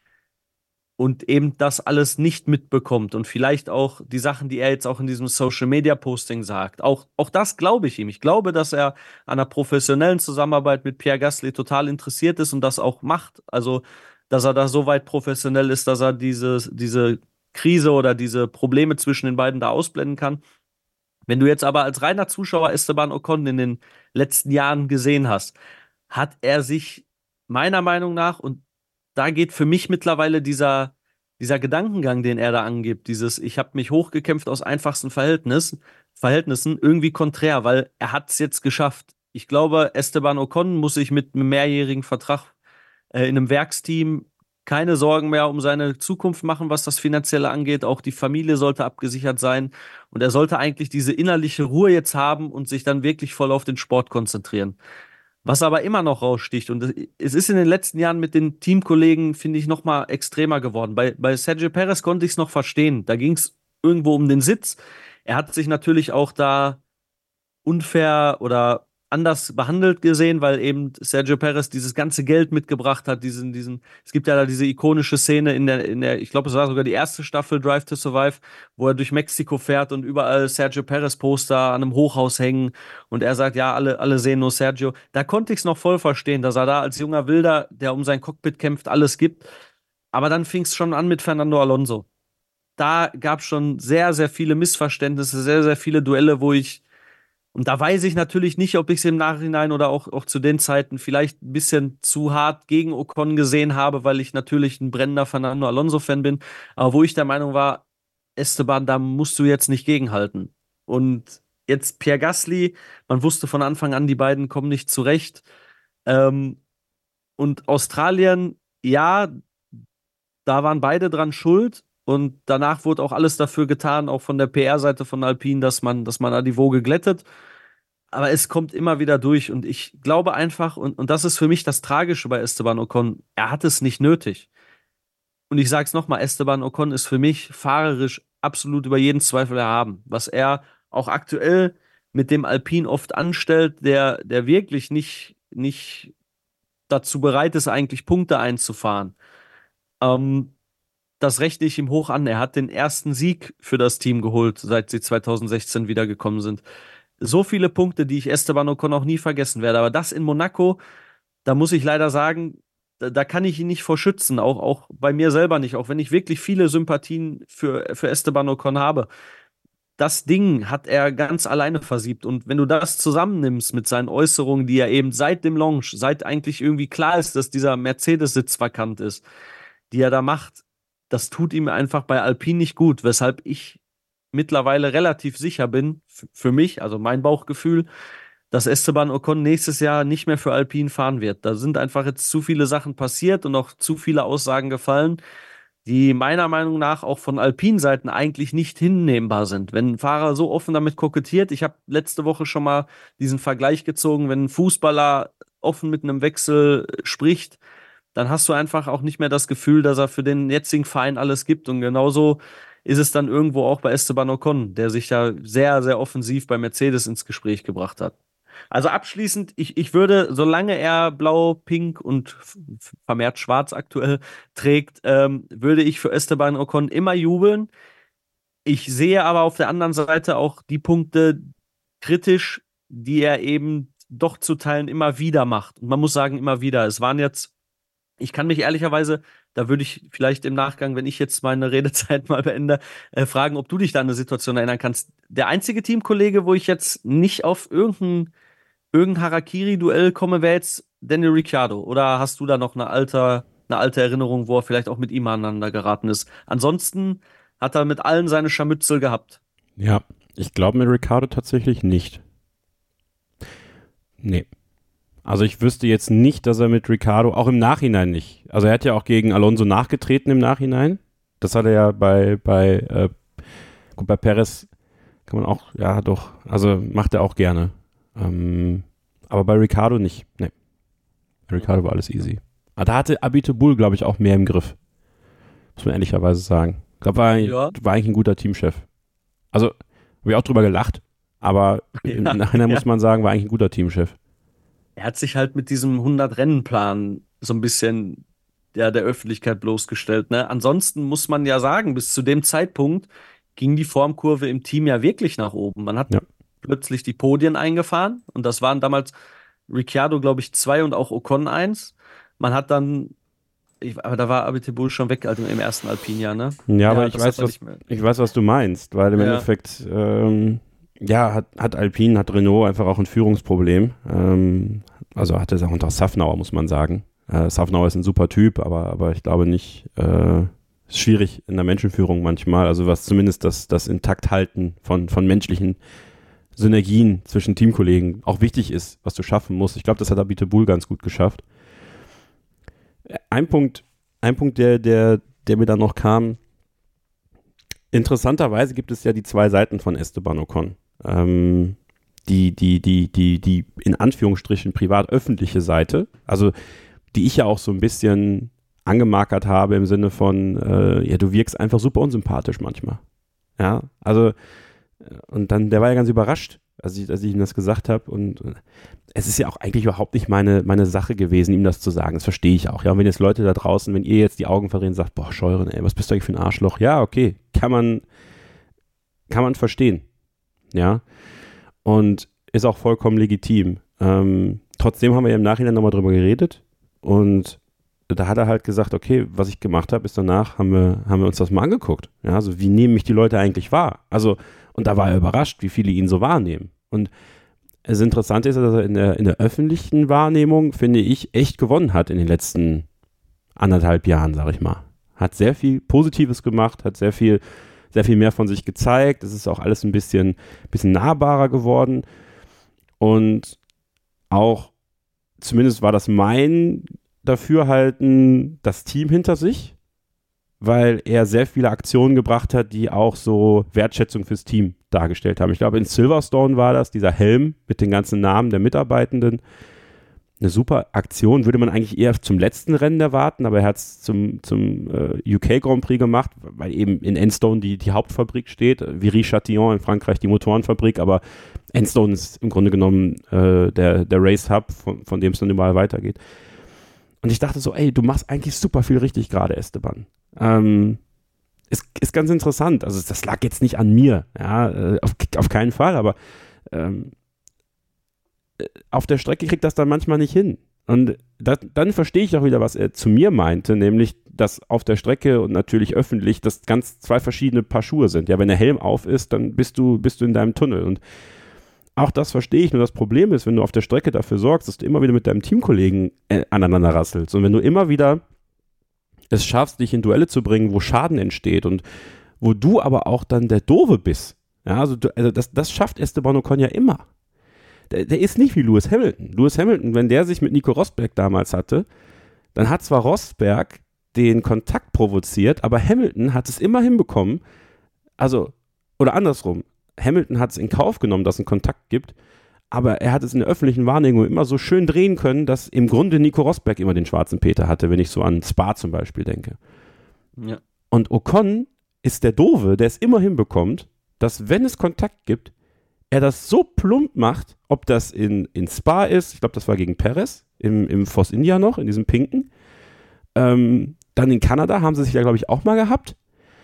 und eben das alles nicht mitbekommt und vielleicht auch die Sachen, die er jetzt auch in diesem Social-Media-Posting sagt, auch das glaube ich ihm. Ich glaube, dass er an einer professionellen Zusammenarbeit mit Pierre Gasly total interessiert ist und das auch macht. Also, dass er da so weit professionell ist, dass er diese Krise oder diese Probleme zwischen den beiden da ausblenden kann. Wenn du jetzt aber als reiner Zuschauer Esteban Ocon in den letzten Jahren gesehen hast, hat er sich meiner Meinung nach, und da geht für mich mittlerweile dieser Gedankengang, den er da angibt, ich habe mich hochgekämpft aus einfachsten Verhältnissen, irgendwie konträr, weil er hat es jetzt geschafft. Ich glaube, Esteban Ocon muss sich mit einem mehrjährigen Vertrag in einem Werksteam keine Sorgen mehr um seine Zukunft machen, was das Finanzielle angeht. Auch die Familie sollte abgesichert sein. Und er sollte eigentlich diese innerliche Ruhe jetzt haben und sich dann wirklich voll auf den Sport konzentrieren. Was aber immer noch raussticht, und es ist in den letzten Jahren mit den Teamkollegen, finde ich, noch mal extremer geworden. Bei Sergio Perez konnte ich es noch verstehen. Da ging es irgendwo um den Sitz. Er hat sich natürlich auch da unfair oder anders behandelt gesehen, weil eben Sergio Perez dieses ganze Geld mitgebracht hat, es gibt ja da diese ikonische Szene in der, ich glaube, es war sogar die erste Staffel Drive to Survive, wo er durch Mexiko fährt und überall Sergio Perez Poster an einem Hochhaus hängen und er sagt, ja, alle sehen nur Sergio. Da konnte ich es noch voll verstehen, dass er da als junger Wilder, der um sein Cockpit kämpft, alles gibt. Aber dann fing es schon an mit Fernando Alonso. Da gab es schon sehr, sehr viele Missverständnisse, sehr, sehr viele Duelle, und da weiß ich natürlich nicht, ob ich es im Nachhinein oder auch zu den Zeiten vielleicht ein bisschen zu hart gegen Ocon gesehen habe, weil ich natürlich ein brennender Fernando Alonso-Fan bin. Aber wo ich der Meinung war, Esteban, da musst du jetzt nicht gegenhalten. Und jetzt Pierre Gasly, man wusste von Anfang an, die beiden kommen nicht zurecht. Und Australien, ja, da waren beide dran schuld. Und danach wurde auch alles dafür getan, auch von der PR-Seite von Alpine, dass man da die Woge glättet. Aber es kommt immer wieder durch. Und ich glaube einfach, und das ist für mich das Tragische bei Esteban Ocon, er hat es nicht nötig. Und ich sage es nochmal, Esteban Ocon ist für mich fahrerisch absolut über jeden Zweifel erhaben. Was er auch aktuell mit dem Alpine oft anstellt, der wirklich nicht dazu bereit ist, eigentlich Punkte einzufahren. Das rechne ich ihm hoch an. Er hat den ersten Sieg für das Team geholt, seit sie 2016 wiedergekommen sind. So viele Punkte, die ich Esteban Ocon auch nie vergessen werde. Aber das in Monaco, da muss ich leider sagen, da kann ich ihn nicht vor schützen. Auch bei mir selber nicht. Auch wenn ich wirklich viele Sympathien für Esteban Ocon habe. Das Ding hat er ganz alleine versiebt. Und wenn du das zusammennimmst mit seinen Äußerungen, die er eben seit dem Launch, seit eigentlich irgendwie klar ist, dass dieser Mercedes-Sitz vakant ist, die er da macht, das tut ihm einfach bei Alpine nicht gut, weshalb ich mittlerweile relativ sicher bin, für mich, also mein Bauchgefühl, dass Esteban Ocon nächstes Jahr nicht mehr für Alpine fahren wird. Da sind einfach jetzt zu viele Sachen passiert und auch zu viele Aussagen gefallen, die meiner Meinung nach auch von Alpine-Seiten eigentlich nicht hinnehmbar sind. Wenn ein Fahrer so offen damit kokettiert, ich habe letzte Woche schon mal diesen Vergleich gezogen, wenn ein Fußballer offen mit einem Wechsel spricht, dann hast du einfach auch nicht mehr das Gefühl, dass er für den jetzigen Verein alles gibt. Und genauso ist es dann irgendwo auch bei Esteban Ocon, der sich da sehr, sehr offensiv bei Mercedes ins Gespräch gebracht hat. Also abschließend, ich würde, solange er blau, pink und vermehrt schwarz aktuell trägt, würde ich für Esteban Ocon immer jubeln. Ich sehe aber auf der anderen Seite auch die Punkte kritisch, die er eben doch zu Teilen immer wieder macht. Und man muss sagen, immer wieder. Es waren jetzt, ich kann mich ehrlicherweise, da würde ich vielleicht im Nachgang, wenn ich jetzt meine Redezeit mal beende, fragen, ob du dich da an eine Situation erinnern kannst. Der einzige Teamkollege, wo ich jetzt nicht auf irgendein Harakiri-Duell komme, wäre jetzt Daniel Ricciardo. Oder hast du da noch eine alte Erinnerung, wo er vielleicht auch mit ihm aneinander geraten ist? Ansonsten hat er mit allen seine Scharmützel gehabt. Ja, ich glaube mit Ricciardo tatsächlich nicht. Nee. Also ich wüsste jetzt nicht, dass er mit Ricciardo, auch im Nachhinein nicht. Also er hat ja auch gegen Alonso nachgetreten im Nachhinein. Das hat er ja bei Perez kann man auch, ja doch, also macht er auch gerne. Aber bei Ricciardo nicht. Nee. Bei Ricciardo war alles easy. Aber da hatte Abiteboul, glaube ich, auch mehr im Griff. Muss man ehrlicherweise sagen. Ich glaube, war eigentlich ein guter Teamchef. Also, habe ich auch drüber gelacht, aber im Nachhinein muss man sagen, war eigentlich ein guter Teamchef. Er hat sich halt mit diesem 100-Rennen-Plan so ein bisschen der Öffentlichkeit bloßgestellt. Ne? Ansonsten muss man ja sagen, bis zu dem Zeitpunkt ging die Formkurve im Team ja wirklich nach oben. Man hat plötzlich die Podien eingefahren und das waren damals Ricciardo, glaube ich, 2 und auch Ocon 1. Man hat dann, aber da war Abiteboul schon weg, also im ersten Alpine-Jahr, ne? Ja, aber ich weiß, was du meinst, weil im Endeffekt hat Alpine, hat Renault einfach auch ein Führungsproblem. Also hatte es auch unter Safnauer, muss man sagen. Safnauer ist ein super Typ, aber ich glaube nicht, ist schwierig in der Menschenführung manchmal, also was zumindest das Intakthalten von menschlichen Synergien zwischen Teamkollegen auch wichtig ist, was du schaffen musst. Ich glaube, das hat Abiteboul ganz gut geschafft. Ein Punkt, der mir dann noch kam, interessanterweise gibt es ja die 2 Seiten von Esteban Ocon. Die in Anführungsstrichen privat-öffentliche Seite, also die ich ja auch so ein bisschen angemarkert habe im Sinne von, du wirkst einfach super unsympathisch manchmal. Ja, also und dann, der war ja ganz überrascht, als ich ihm das gesagt habe und es ist ja auch eigentlich überhaupt nicht meine Sache gewesen, ihm das zu sagen, das verstehe ich auch, ja, und wenn jetzt Leute da draußen, wenn ihr jetzt die Augen verdreht und sagt, boah, Scheuren, ey, was bist du eigentlich für ein Arschloch, ja, okay, kann man verstehen, ja, und ist auch vollkommen legitim. Trotzdem haben wir ja im Nachhinein nochmal drüber geredet und da hat er halt gesagt, okay, was ich gemacht habe, ist danach, haben wir uns das mal angeguckt. Ja, also wie nehmen mich die Leute eigentlich wahr? Also, und da war er überrascht, wie viele ihn so wahrnehmen. Und das Interessante ist, dass er in der öffentlichen Wahrnehmung, finde ich, echt gewonnen hat in den letzten 1,5 Jahren, sag ich mal. Hat sehr viel Positives gemacht, hat sehr viel mehr von sich gezeigt. Es ist auch alles ein bisschen nahbarer geworden. Und auch, zumindest war das mein Dafürhalten, das Team hinter sich, weil er sehr viele Aktionen gebracht hat, die auch so Wertschätzung fürs Team dargestellt haben. Ich glaube, in Silverstone war das, dieser Helm mit den ganzen Namen der Mitarbeitenden. Eine super Aktion, würde man eigentlich eher zum letzten Rennen erwarten, aber er hat es zum UK Grand Prix gemacht, weil eben in Enstone die Hauptfabrik steht, Viry-Châtillon in Frankreich die Motorenfabrik, aber Enstone ist im Grunde genommen der Race Hub, von dem es dann überall weitergeht. Und ich dachte so, ey, du machst eigentlich super viel richtig gerade, Esteban. Ist ganz interessant. Also das lag jetzt nicht an mir, ja, auf keinen Fall, aber auf der Strecke kriegt das dann manchmal nicht hin. Und dann verstehe ich auch wieder, was er zu mir meinte, nämlich, dass auf der Strecke und natürlich öffentlich das ganz 2 verschiedene Paar Schuhe sind. Ja, wenn der Helm auf ist, dann bist du in deinem Tunnel. Und auch das verstehe ich, nur das Problem ist, wenn du auf der Strecke dafür sorgst, dass du immer wieder mit deinem Teamkollegen aneinander rasselst und wenn du immer wieder es schaffst, dich in Duelle zu bringen, wo Schaden entsteht und wo du aber auch dann der Doofe bist. Ja, also das schafft Esteban Ocon ja immer. Der ist nicht wie Lewis Hamilton. Lewis Hamilton, wenn der sich mit Nico Rosberg damals hatte, dann hat zwar Rosberg den Kontakt provoziert, aber Hamilton hat es immer hinbekommen, oder andersrum, Hamilton hat es in Kauf genommen, dass es einen Kontakt gibt, aber er hat es in der öffentlichen Wahrnehmung immer so schön drehen können, dass im Grunde Nico Rosberg immer den schwarzen Peter hatte, wenn ich so an Spa zum Beispiel denke. Ja. Und Ocon ist der Doofe, der es immer hinbekommt, dass wenn es Kontakt gibt, er das so plump macht, ob das in Spa ist, ich glaube, das war gegen Perez, im Force India noch, in diesem Pinken. Dann in Kanada haben sie sich ja, glaube ich, auch mal gehabt.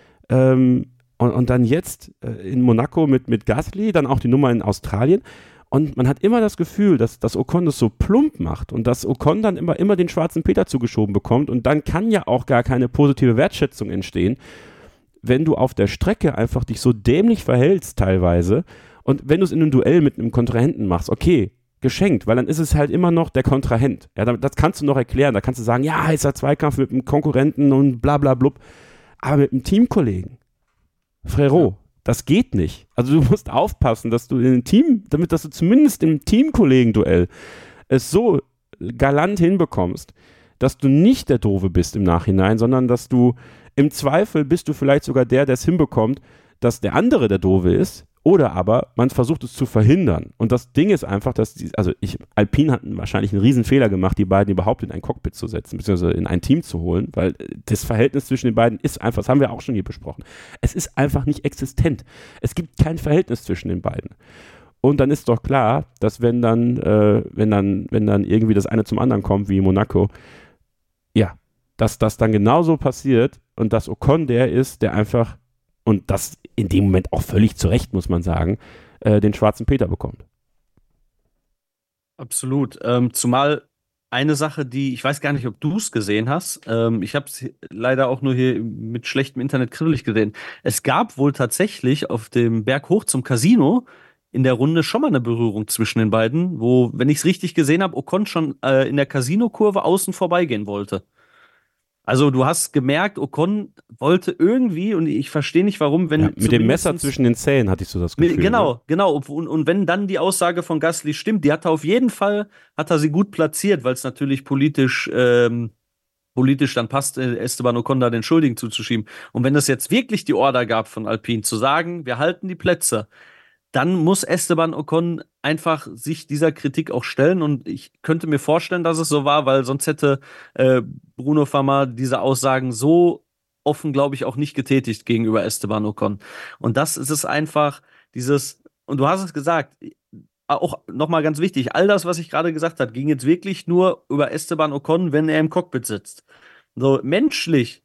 Und dann jetzt in Monaco mit Gasly, dann auch die Nummer in Australien. Und man hat immer das Gefühl, dass Ocon das so plump macht und dass Ocon dann immer den schwarzen Peter zugeschoben bekommt. Und dann kann ja auch gar keine positive Wertschätzung entstehen, wenn du auf der Strecke einfach dich so dämlich verhältst teilweise. Und wenn du es in einem Duell mit einem Kontrahenten machst, okay, geschenkt, weil dann ist es halt immer noch der Kontrahent. Ja, das kannst du noch erklären. Da kannst du sagen, ja, heißer Zweikampf mit einem Konkurrenten und bla bla blub. Aber mit einem Teamkollegen, Frérot, das geht nicht. Also du musst aufpassen, dass du dass du zumindest im Teamkollegen-Duell es so galant hinbekommst, dass du nicht der Doofe bist im Nachhinein, sondern dass du im Zweifel bist du vielleicht sogar der es hinbekommt, dass der andere der Doofe ist. Oder aber man versucht es zu verhindern. Und das Ding ist einfach, dass Alpine hatten wahrscheinlich einen riesen Fehler gemacht, die beiden überhaupt in ein Cockpit zu setzen, beziehungsweise in ein Team zu holen, weil das Verhältnis zwischen den beiden ist einfach, das haben wir auch schon hier besprochen, es ist einfach nicht existent. Es gibt kein Verhältnis zwischen den beiden. Und dann ist doch klar, dass wenn dann irgendwie das eine zum anderen kommt, wie in Monaco, ja, dass das dann genauso passiert und dass Ocon der ist, der einfach, und das in dem Moment auch völlig zu Recht, muss man sagen, den schwarzen Peter bekommt. Absolut. Zumal eine Sache, die, ich weiß gar nicht, ob du es gesehen hast, ich habe es leider auch nur hier mit schlechtem Internet kribbelig gesehen. Es gab wohl tatsächlich auf dem Berg hoch zum Casino in der Runde schon mal eine Berührung zwischen den beiden, wo, wenn ich es richtig gesehen habe, Ocon schon in der Casino-Kurve außen vorbeigehen wollte. Also du hast gemerkt, Ocon wollte irgendwie, und ich verstehe nicht warum, wenn... Ja, mit dem Messer zwischen den Zähnen hatte ich so das Gefühl. Genau. Und wenn dann die Aussage von Gasly stimmt, die hat er auf jeden Fall, hat er sie gut platziert, weil es natürlich politisch dann passt, Esteban Ocon da den Schuldigen zuzuschieben. Und wenn es jetzt wirklich die Order gab von Alpine, zu sagen, wir halten die Plätze, dann muss Esteban Ocon einfach sich dieser Kritik auch stellen. Und ich könnte mir vorstellen, dass es so war, weil sonst hätte Bruno Farmer diese Aussagen so offen, glaube ich, auch nicht getätigt gegenüber Esteban Ocon. Und das ist es einfach, und du hast es gesagt, auch nochmal ganz wichtig, all das, was ich gerade gesagt habe, ging jetzt wirklich nur über Esteban Ocon, wenn er im Cockpit sitzt. So menschlich,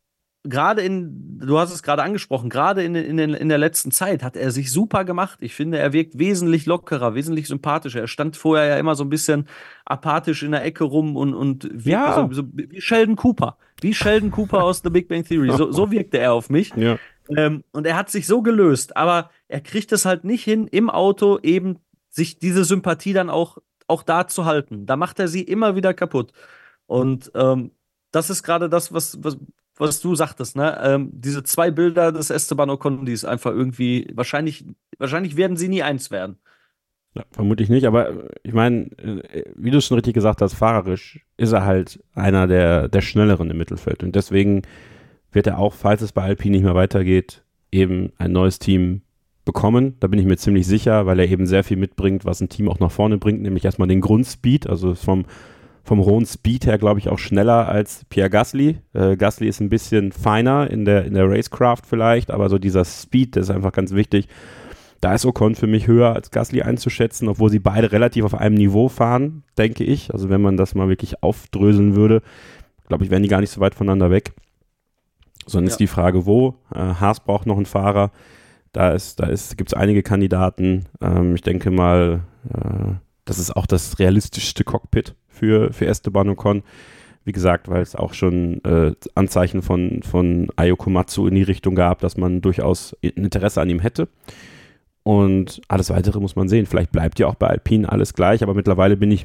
du hast es gerade angesprochen, gerade in der letzten Zeit hat er sich super gemacht. Ich finde, er wirkt wesentlich lockerer, wesentlich sympathischer. Er stand vorher ja immer so ein bisschen apathisch in der Ecke rum und wirkt so wie Sheldon Cooper. Wie Sheldon Cooper aus The Big Bang Theory. So wirkte er auf mich. Ja. Und er hat sich so gelöst, aber er kriegt es halt nicht hin, im Auto eben sich diese Sympathie dann auch da zu halten. Da macht er sie immer wieder kaputt. Und das ist gerade das, was du sagtest, ne? Diese zwei Bilder des Esteban Ocon, die ist einfach irgendwie, wahrscheinlich werden sie nie eins werden. Ja, vermutlich nicht, aber ich meine, wie du es schon richtig gesagt hast, fahrerisch ist er halt einer der Schnelleren im Mittelfeld und deswegen wird er auch, falls es bei Alpine nicht mehr weitergeht, eben ein neues Team bekommen. Da bin ich mir ziemlich sicher, weil er eben sehr viel mitbringt, was ein Team auch nach vorne bringt, nämlich erstmal den Grundspeed, also vom hohen Speed her, glaube ich, auch schneller als Pierre Gasly. Gasly ist ein bisschen feiner in der Racecraft vielleicht, aber so dieser Speed, der ist einfach ganz wichtig. Da ist Ocon für mich höher als Gasly einzuschätzen, obwohl sie beide relativ auf einem Niveau fahren, denke ich. Also wenn man das mal wirklich aufdröseln würde, glaube ich, wären die gar nicht so weit voneinander weg. Sondern ist die Frage, wo. Haas braucht noch einen Fahrer. Da gibt es einige Kandidaten. Ich denke mal, das ist auch das realistischste Cockpit für Esteban Ocon. Wie gesagt, weil es auch schon Anzeichen von Ayo Komatsu in die Richtung gab, dass man durchaus ein Interesse an ihm hätte. Und alles Weitere muss man sehen. Vielleicht bleibt ja auch bei Alpine alles gleich, aber mittlerweile ich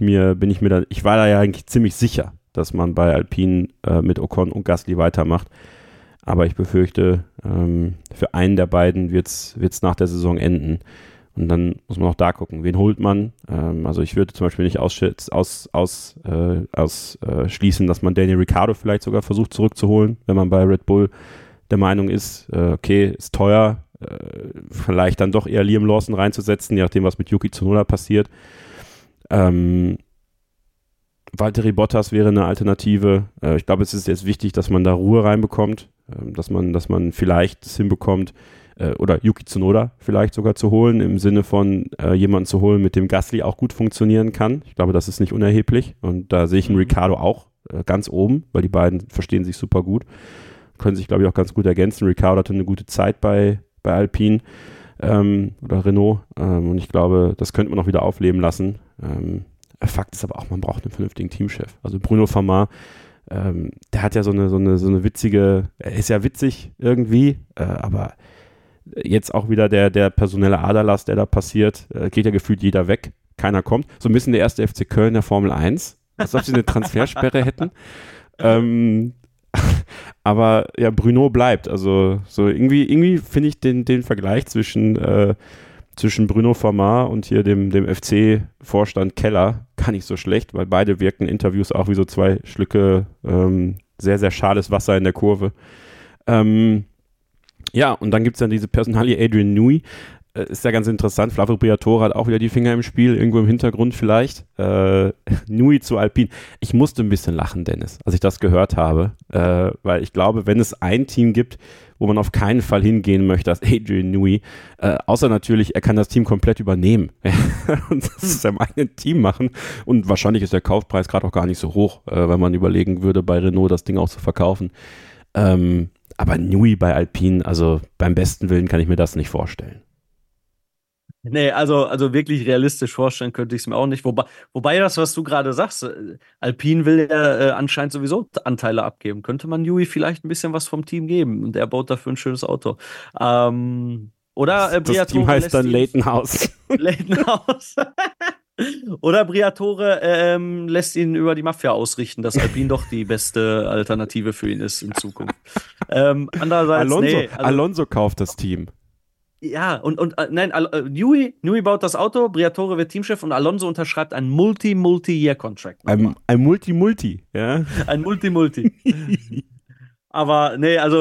war da ja eigentlich ziemlich sicher, dass man bei Alpine mit Ocon und Gasly weitermacht. aber ich befürchte, für einen der beiden wird's nach der Saison enden. Und dann muss man auch da gucken, wen holt man. Also ich würde zum Beispiel nicht ausschließen, dass man Daniel Ricciardo vielleicht sogar versucht zurückzuholen, wenn man bei Red Bull der Meinung ist, okay, ist teuer, vielleicht dann doch eher Liam Lawson reinzusetzen, je nachdem, was mit Yuki Tsunoda passiert. Valtteri Bottas wäre eine Alternative. Ich glaube, es ist jetzt wichtig, dass man da Ruhe reinbekommt, dass man vielleicht es hinbekommt, oder Yuki Tsunoda vielleicht sogar zu holen, im Sinne von jemanden zu holen, mit dem Gasly auch gut funktionieren kann. Ich glaube, das ist nicht unerheblich und da sehe ich einen Ricciardo auch ganz oben, weil die beiden verstehen sich super gut, können sich, glaube ich, auch ganz gut ergänzen. Ricciardo hatte eine gute Zeit bei Alpine oder Renault und ich glaube, das könnte man auch wieder aufleben lassen. Fakt ist aber auch, man braucht einen vernünftigen Teamchef. Also Bruno Famar, der hat ja so eine witzige, er ist ja witzig irgendwie, aber jetzt auch wieder der personelle Aderlass, der da passiert, geht ja gefühlt jeder weg, keiner kommt. So ein bisschen der erste FC Köln der Formel 1, als ob sie eine Transfersperre hätten. Aber ja, Bruno bleibt. Also so irgendwie finde ich den Vergleich zwischen Bruno Famar und hier dem FC-Vorstand Keller gar nicht so schlecht, weil beide wirken in Interviews auch wie so zwei Schlücke sehr, sehr schales Wasser in der Kurve. Ja, und dann gibt es dann diese Personalie Adrian Newey. Ist ja ganz interessant. Flavio Briatore hat auch wieder die Finger im Spiel, irgendwo im Hintergrund vielleicht. Newey zu Alpine. Ich musste ein bisschen lachen, Dennis, als ich das gehört habe, weil ich glaube, wenn es ein Team gibt, wo man auf keinen Fall hingehen möchte, als Adrian Newey, außer natürlich, er kann das Team komplett übernehmen und das in seinem eigenen Team machen und wahrscheinlich ist der Kaufpreis gerade auch gar nicht so hoch, weil man überlegen würde, bei Renault das Ding auch zu verkaufen. Aber Newey bei Alpine, also beim besten Willen kann ich mir das nicht vorstellen. Nee, also wirklich realistisch vorstellen könnte ich es mir auch nicht. Wobei das, was du gerade sagst, Alpine will ja anscheinend sowieso Anteile abgeben. Könnte man Newey vielleicht ein bisschen was vom Team geben und der baut dafür ein schönes Auto. Oder das Team heißt dann Leighton House. Leighton House. Oder Briatore lässt ihn über die Mafia ausrichten, dass Alpine doch die beste Alternative für ihn ist in Zukunft. Andererseits, Alonso kauft das Team. Ja, und nein, Newey baut das Auto, Briatore wird Teamchef und Alonso unterschreibt einen Multi-Year-Contract. Ein Multi, ja. Ein Multi. Aber nee, also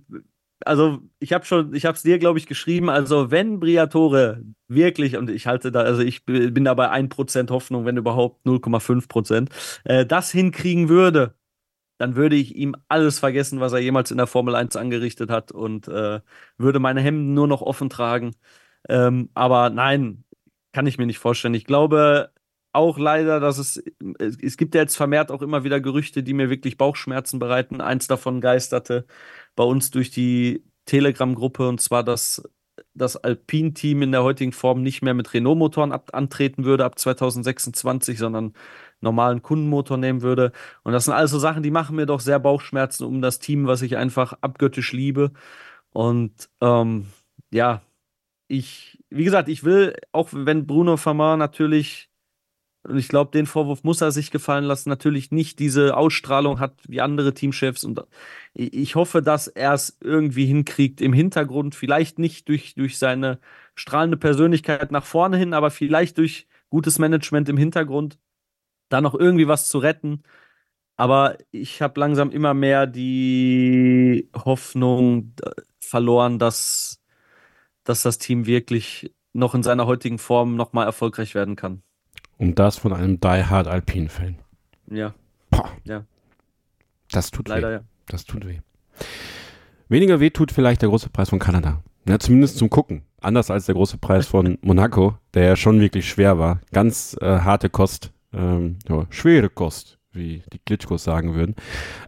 ich hab's dir, glaube ich, geschrieben, also wenn Briatore wirklich, und ich bin da bei 1% Hoffnung, wenn überhaupt 0,5%, das hinkriegen würde, dann würde ich ihm alles vergessen, was er jemals in der Formel 1 angerichtet hat und würde meine Hemden nur noch offen tragen. Aber nein, kann ich mir nicht vorstellen. Ich glaube auch leider, dass es gibt ja jetzt vermehrt auch immer wieder Gerüchte, die mir wirklich Bauchschmerzen bereiten. Eins davon geisterte bei uns durch die Telegram-Gruppe, und zwar, dass das Alpine-Team in der heutigen Form nicht mehr mit Renault-Motoren antreten würde ab 2026, sondern normalen Kundenmotor nehmen würde. Und das sind alles so Sachen, die machen mir doch sehr Bauchschmerzen um das Team, was ich einfach abgöttisch liebe. Und ja, wie gesagt, ich will, auch wenn Bruno Famar natürlich, und ich glaube, den Vorwurf muss er sich gefallen lassen, natürlich nicht diese Ausstrahlung hat wie andere Teamchefs. Und ich hoffe, dass er es irgendwie hinkriegt im Hintergrund, vielleicht nicht durch seine strahlende Persönlichkeit nach vorne hin, aber vielleicht durch gutes Management im Hintergrund, da noch irgendwie was zu retten. Aber ich habe langsam immer mehr die Hoffnung verloren, dass das Team wirklich noch in seiner heutigen Form nochmal erfolgreich werden kann. Und das von einem Die-Hard Alpine-Fan. Ja. Boah. Ja. Das tut leider, weh. Ja. Das tut weh. Weniger weh tut vielleicht der große Preis von Kanada. Ja, zumindest zum Gucken. Anders als der große Preis von Monaco, der ja schon wirklich schwer war. Ganz harte Kost. Schwere Kost, wie die Klitschkos sagen würden.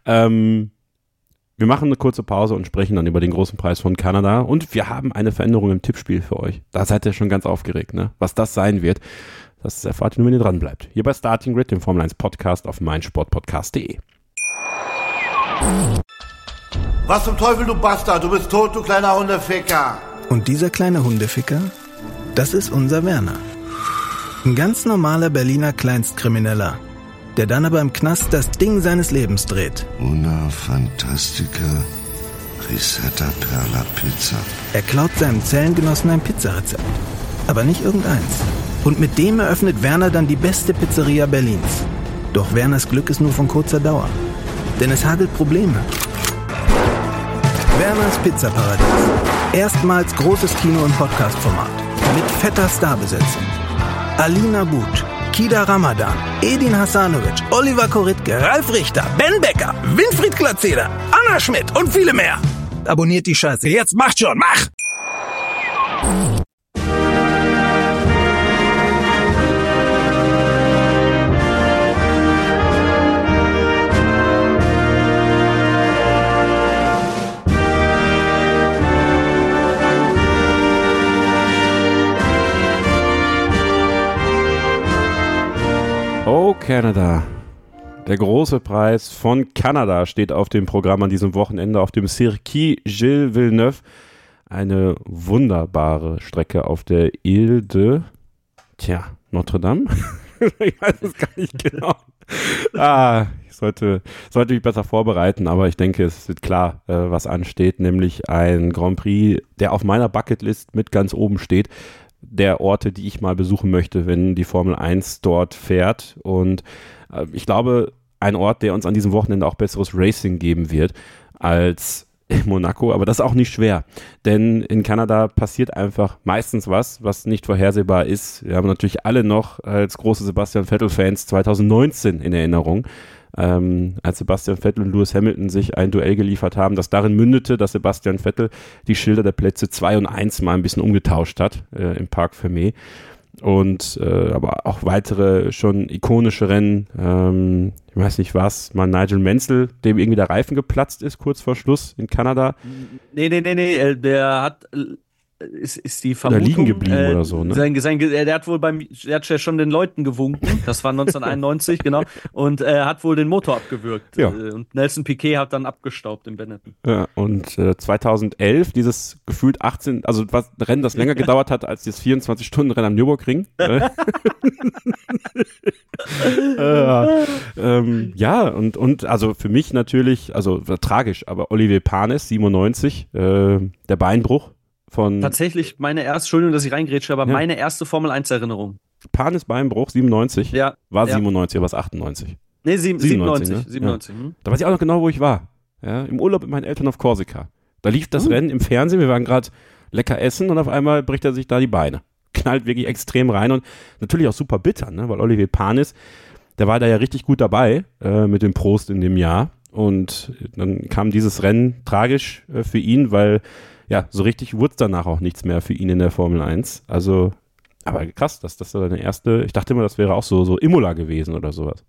Wir machen eine kurze Pause und sprechen dann über den großen Preis von Kanada. Und wir haben eine Veränderung im Tippspiel für euch. Da seid ihr schon ganz aufgeregt, ne? Was das sein wird, das erfahrt ihr nur, wenn ihr dran bleibt. Hier bei Starting Grid, dem Formel 1 Podcast auf meinsportpodcast.de. Was zum Teufel, du Bastard? Du bist tot, du kleiner Hundeficker. Und dieser kleine Hundeficker, das ist unser Werner. Ein ganz normaler Berliner Kleinstkrimineller, der dann aber im Knast das Ding seines Lebens dreht. Una Fantastica Risetta Perla Pizza. Er klaut seinem Zellengenossen ein Pizzarezept. Aber nicht irgendeins. Und mit dem eröffnet Werner dann die beste Pizzeria Berlins. Doch Werners Glück ist nur von kurzer Dauer. Denn es hagelt Probleme. Werners Pizzaparadies. Erstmals großes Kino- und Podcast-Format. Mit fetter Starbesetzung. Alina But, Kida Ramadan, Edin Hasanovic, Oliver Koritke, Ralf Richter, Ben Becker, Winfried Glatzeder, Anna Schmidt und viele mehr. Abonniert die Scheiße. Jetzt macht schon, mach! Oh, Canada. Der große Preis von Kanada steht auf dem Programm an diesem Wochenende auf dem Circuit Gilles Villeneuve. Eine wunderbare Strecke auf der Ile de Notre Dame? Ich weiß es gar nicht genau. Ich sollte mich besser vorbereiten, aber ich denke, es wird klar, was ansteht, nämlich ein Grand Prix, der auf meiner Bucketlist mit ganz oben steht. Der Orte, die ich mal besuchen möchte, wenn die Formel 1 dort fährt. Und ich glaube, ein Ort, der uns an diesem Wochenende auch besseres Racing geben wird als in Monaco. Aber das ist auch nicht schwer, denn in Kanada passiert einfach meistens was nicht vorhersehbar ist. Wir haben natürlich alle noch als große Sebastian Vettel-Fans 2019 in Erinnerung, als Sebastian Vettel und Lewis Hamilton sich ein Duell geliefert haben, das darin mündete, dass Sebastian Vettel die Schilder der Plätze 2 und 1 mal ein bisschen umgetauscht hat im Parc Fermé. Und aber auch weitere schon ikonische Rennen, ich weiß nicht was, mal Nigel Mansell, dem irgendwie der Reifen geplatzt ist, kurz vor Schluss in Kanada. Nee, der hat ist die Vermutung. Oder liegen geblieben oder so, ne? Der hat wohl der hat ja schon den Leuten gewunken, das war 1991, genau, und er hat wohl den Motor abgewürgt. Ja. Und Nelson Piquet hat dann abgestaubt in Benetton. Ja, und 2011, dieses gefühlt 18, also was ein Rennen, das länger gedauert hat als das 24-Stunden-Rennen am Nürburgring. Ja, und also für mich natürlich, also tragisch, aber Olivier Panis, 97, der Beinbruch. Tatsächlich Entschuldigung, dass ich reingrätsche, aber meine erste Formel-1-Erinnerung. Panis Beinbruch, 97? Ja. War 97, aber war es 98? Nee, 97. Ne? 97. Ja. Da weiß ich auch noch genau, wo ich war. Ja, im Urlaub mit meinen Eltern auf Korsika. Da lief das Rennen im Fernsehen, wir waren gerade lecker essen und auf einmal bricht er sich da die Beine. Knallt wirklich extrem rein und natürlich auch super bitter, ne? Weil Olivier Panis, der war da ja richtig gut dabei mit dem Prost in dem Jahr. Und dann kam dieses Rennen tragisch für ihn, weil so richtig wurde es danach auch nichts mehr für ihn in der Formel 1. Also, aber krass, dass das seine erste, ich dachte immer, das wäre auch so Imola gewesen oder sowas.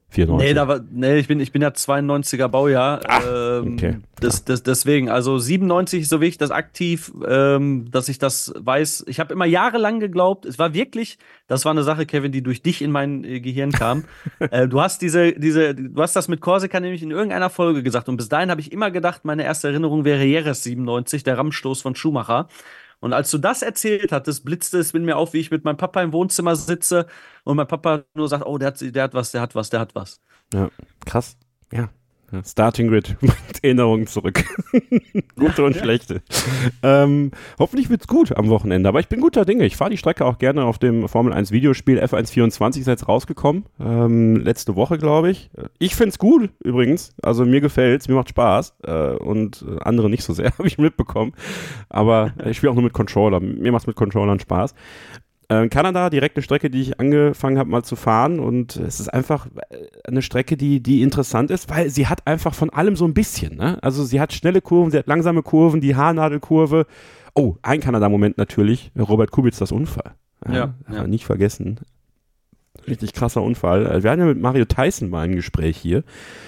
94. Ich bin ja 92er Baujahr. Okay. Deswegen, also 97 ist so wichtig, das aktiv, dass ich das weiß. Ich habe immer jahrelang geglaubt, es war wirklich, das war eine Sache, Kevin, die durch dich in mein Gehirn kam. Du hast du hast das mit Korsika nämlich in irgendeiner Folge gesagt und bis dahin habe ich immer gedacht, meine erste Erinnerung wäre Jerez 97, der Rammstoß von Schumacher. Und als du das erzählt hattest, blitzte es mit mir auf, wie ich mit meinem Papa im Wohnzimmer sitze und mein Papa nur sagt, oh, der hat was. Ja, krass. Ja. Starting Grid, Erinnerungen zurück. Gute und schlechte. Hoffentlich wird's gut am Wochenende, aber ich bin guter Dinge. Ich fahre die Strecke auch gerne auf dem Formel 1 Videospiel. F124 ist jetzt rausgekommen. Letzte Woche, glaube ich. Ich find's gut, übrigens. Also mir gefällt's, mir macht Spaß. Und andere nicht so sehr, habe ich mitbekommen. Aber ich spiele auch nur mit Controller. Mir macht's mit Controllern Spaß. Kanada, direkt eine Strecke, die ich angefangen habe mal zu fahren und es ist einfach eine Strecke, die interessant ist, weil sie hat einfach von allem so ein bisschen, ne? Also sie hat schnelle Kurven, sie hat langsame Kurven, die Haarnadelkurve. Oh, ein Kanada-Moment natürlich, Robert Kubicas Unfall. Ja. Nicht vergessen. Richtig krasser Unfall. Wir hatten ja mit Mario Tyson mal ein Gespräch hier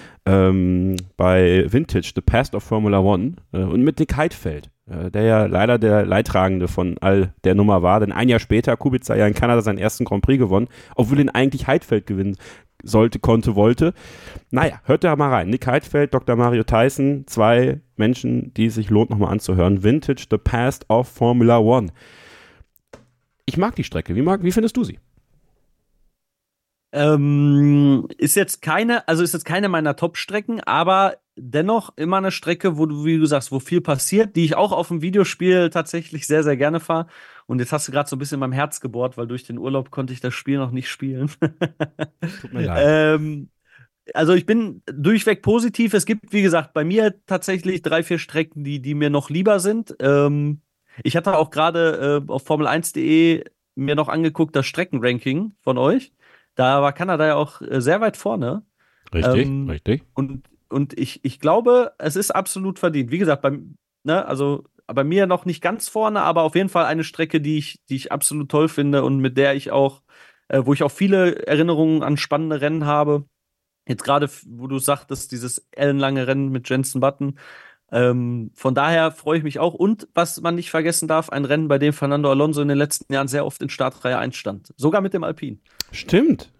bei Vintage, The Past of Formula One und mit Nick Heidfeld. Der ja leider der Leidtragende von all der Nummer war, denn ein Jahr später hat Kubica ja in Kanada seinen ersten Grand Prix gewonnen, obwohl ihn eigentlich Heidfeld gewinnen wollte. Naja, hört da mal rein. Nick Heidfeld, Dr. Mario Tyson, 2 Menschen, die es sich lohnt, nochmal anzuhören. Vintage, The Past of Formula One. Ich mag die Strecke. Wie findest du sie? Ist jetzt keine meiner Top-Strecken, aber dennoch immer eine Strecke, wo du, wie du sagst, wo viel passiert, die ich auch auf dem Videospiel tatsächlich sehr, sehr gerne fahre. Und jetzt hast du gerade so ein bisschen in meinem Herz gebohrt, weil durch den Urlaub konnte ich das Spiel noch nicht spielen. Tut mir leid. Also ich bin durchweg positiv. Es gibt, wie gesagt, bei mir tatsächlich 3, 4 Strecken, die mir noch lieber sind. Ich hatte auch gerade auf Formel1.de mir noch angeguckt, das Streckenranking von euch. Da war Kanada ja auch sehr weit vorne. Richtig. Und ich glaube, es ist absolut verdient. Wie gesagt, bei mir noch nicht ganz vorne, aber auf jeden Fall eine Strecke, die ich absolut toll finde und mit der ich auch, wo ich auch viele Erinnerungen an spannende Rennen habe. Jetzt gerade, wo du sagtest, dieses ellenlange Rennen mit Jenson Button. Von daher freue ich mich auch. Und was man nicht vergessen darf, ein Rennen, bei dem Fernando Alonso in den letzten Jahren sehr oft in Startreihe 1 stand. Sogar mit dem Alpine. Stimmt.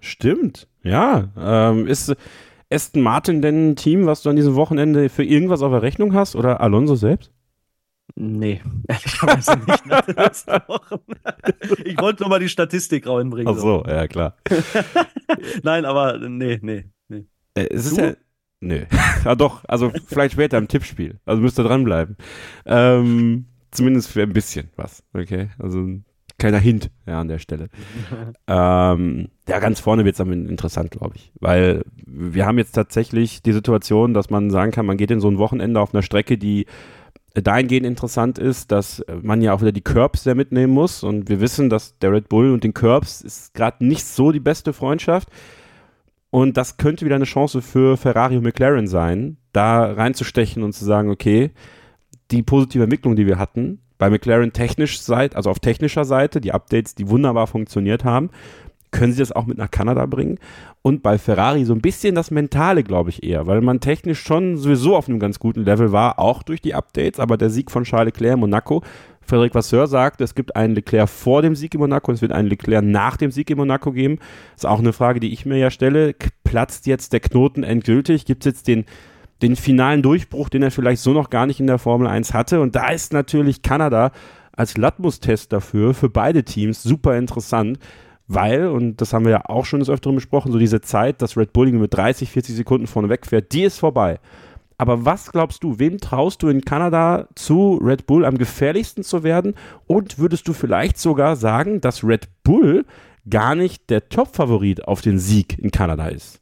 Ja, ist Aston Martin denn ein Team, was du an diesem Wochenende für irgendwas auf der Rechnung hast? Oder Alonso selbst? Nee, ehrlicherweise nicht. Nach den letzten Wochen. Ich wollte nur mal die Statistik reinbringen. Ach so, ja klar. Nein, aber nee. Es ist ja. Nö. Ja doch, also vielleicht später im Tippspiel. Also müsst ihr dranbleiben. Zumindest für ein bisschen was. Okay. Also ein kleiner Hint ja, an der Stelle. Ja, ganz vorne wird es dann interessant, glaube ich. Weil wir haben jetzt tatsächlich die Situation, dass man sagen kann, man geht in so ein Wochenende auf einer Strecke, die dahingehend interessant ist, dass man ja auch wieder die Curbs sehr mitnehmen muss. Und wir wissen, dass der Red Bull und den Curbs ist gerade nicht so die beste Freundschaft. Und das könnte wieder eine Chance für Ferrari und McLaren sein, da reinzustechen und zu sagen, okay, die positive Entwicklung, die wir hatten, bei McLaren also auf technischer Seite, die Updates, die wunderbar funktioniert haben, können sie das auch mit nach Kanada bringen. Und bei Ferrari so ein bisschen das Mentale, glaube ich, eher, weil man technisch schon sowieso auf einem ganz guten Level war, auch durch die Updates, aber der Sieg von Charles Leclerc in Monaco, Frédéric Vasseur sagt, es gibt einen Leclerc vor dem Sieg in Monaco, es wird einen Leclerc nach dem Sieg in Monaco geben. Das ist auch eine Frage, die ich mir ja stelle. Platzt jetzt der Knoten endgültig? Gibt es jetzt den finalen Durchbruch, den er vielleicht so noch gar nicht in der Formel 1 hatte? Und da ist natürlich Kanada als Lackmustest dafür, für beide Teams super interessant, weil, und das haben wir ja auch schon des Öfteren besprochen, so diese Zeit, dass Red Bull mit 30, 40 Sekunden vorne wegfährt, die ist vorbei. Aber was glaubst du, wem traust du in Kanada zu, Red Bull am gefährlichsten zu werden? Und würdest du vielleicht sogar sagen, dass Red Bull gar nicht der Top-Favorit auf den Sieg in Kanada ist?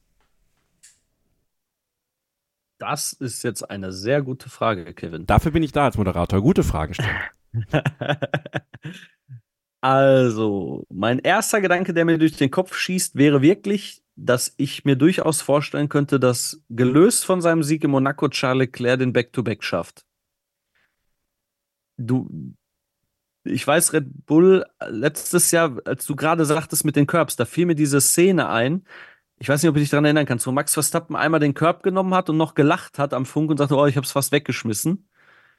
Das ist jetzt eine sehr gute Frage, Kevin. Dafür bin ich da als Moderator. Gute Fragen stellen. Also, mein erster Gedanke, der mir durch den Kopf schießt, wäre wirklich, dass ich mir durchaus vorstellen könnte, dass gelöst von seinem Sieg in Monaco Charles Leclerc den Back-to-Back schafft. Ich weiß, Red Bull letztes Jahr, als du gerade sagtest mit den Curbs, da fiel mir diese Szene ein. Ich weiß nicht, ob du dich daran erinnern kannst, wo Max Verstappen einmal den Curb genommen hat und noch gelacht hat am Funk und sagte, oh, ich hab's fast weggeschmissen.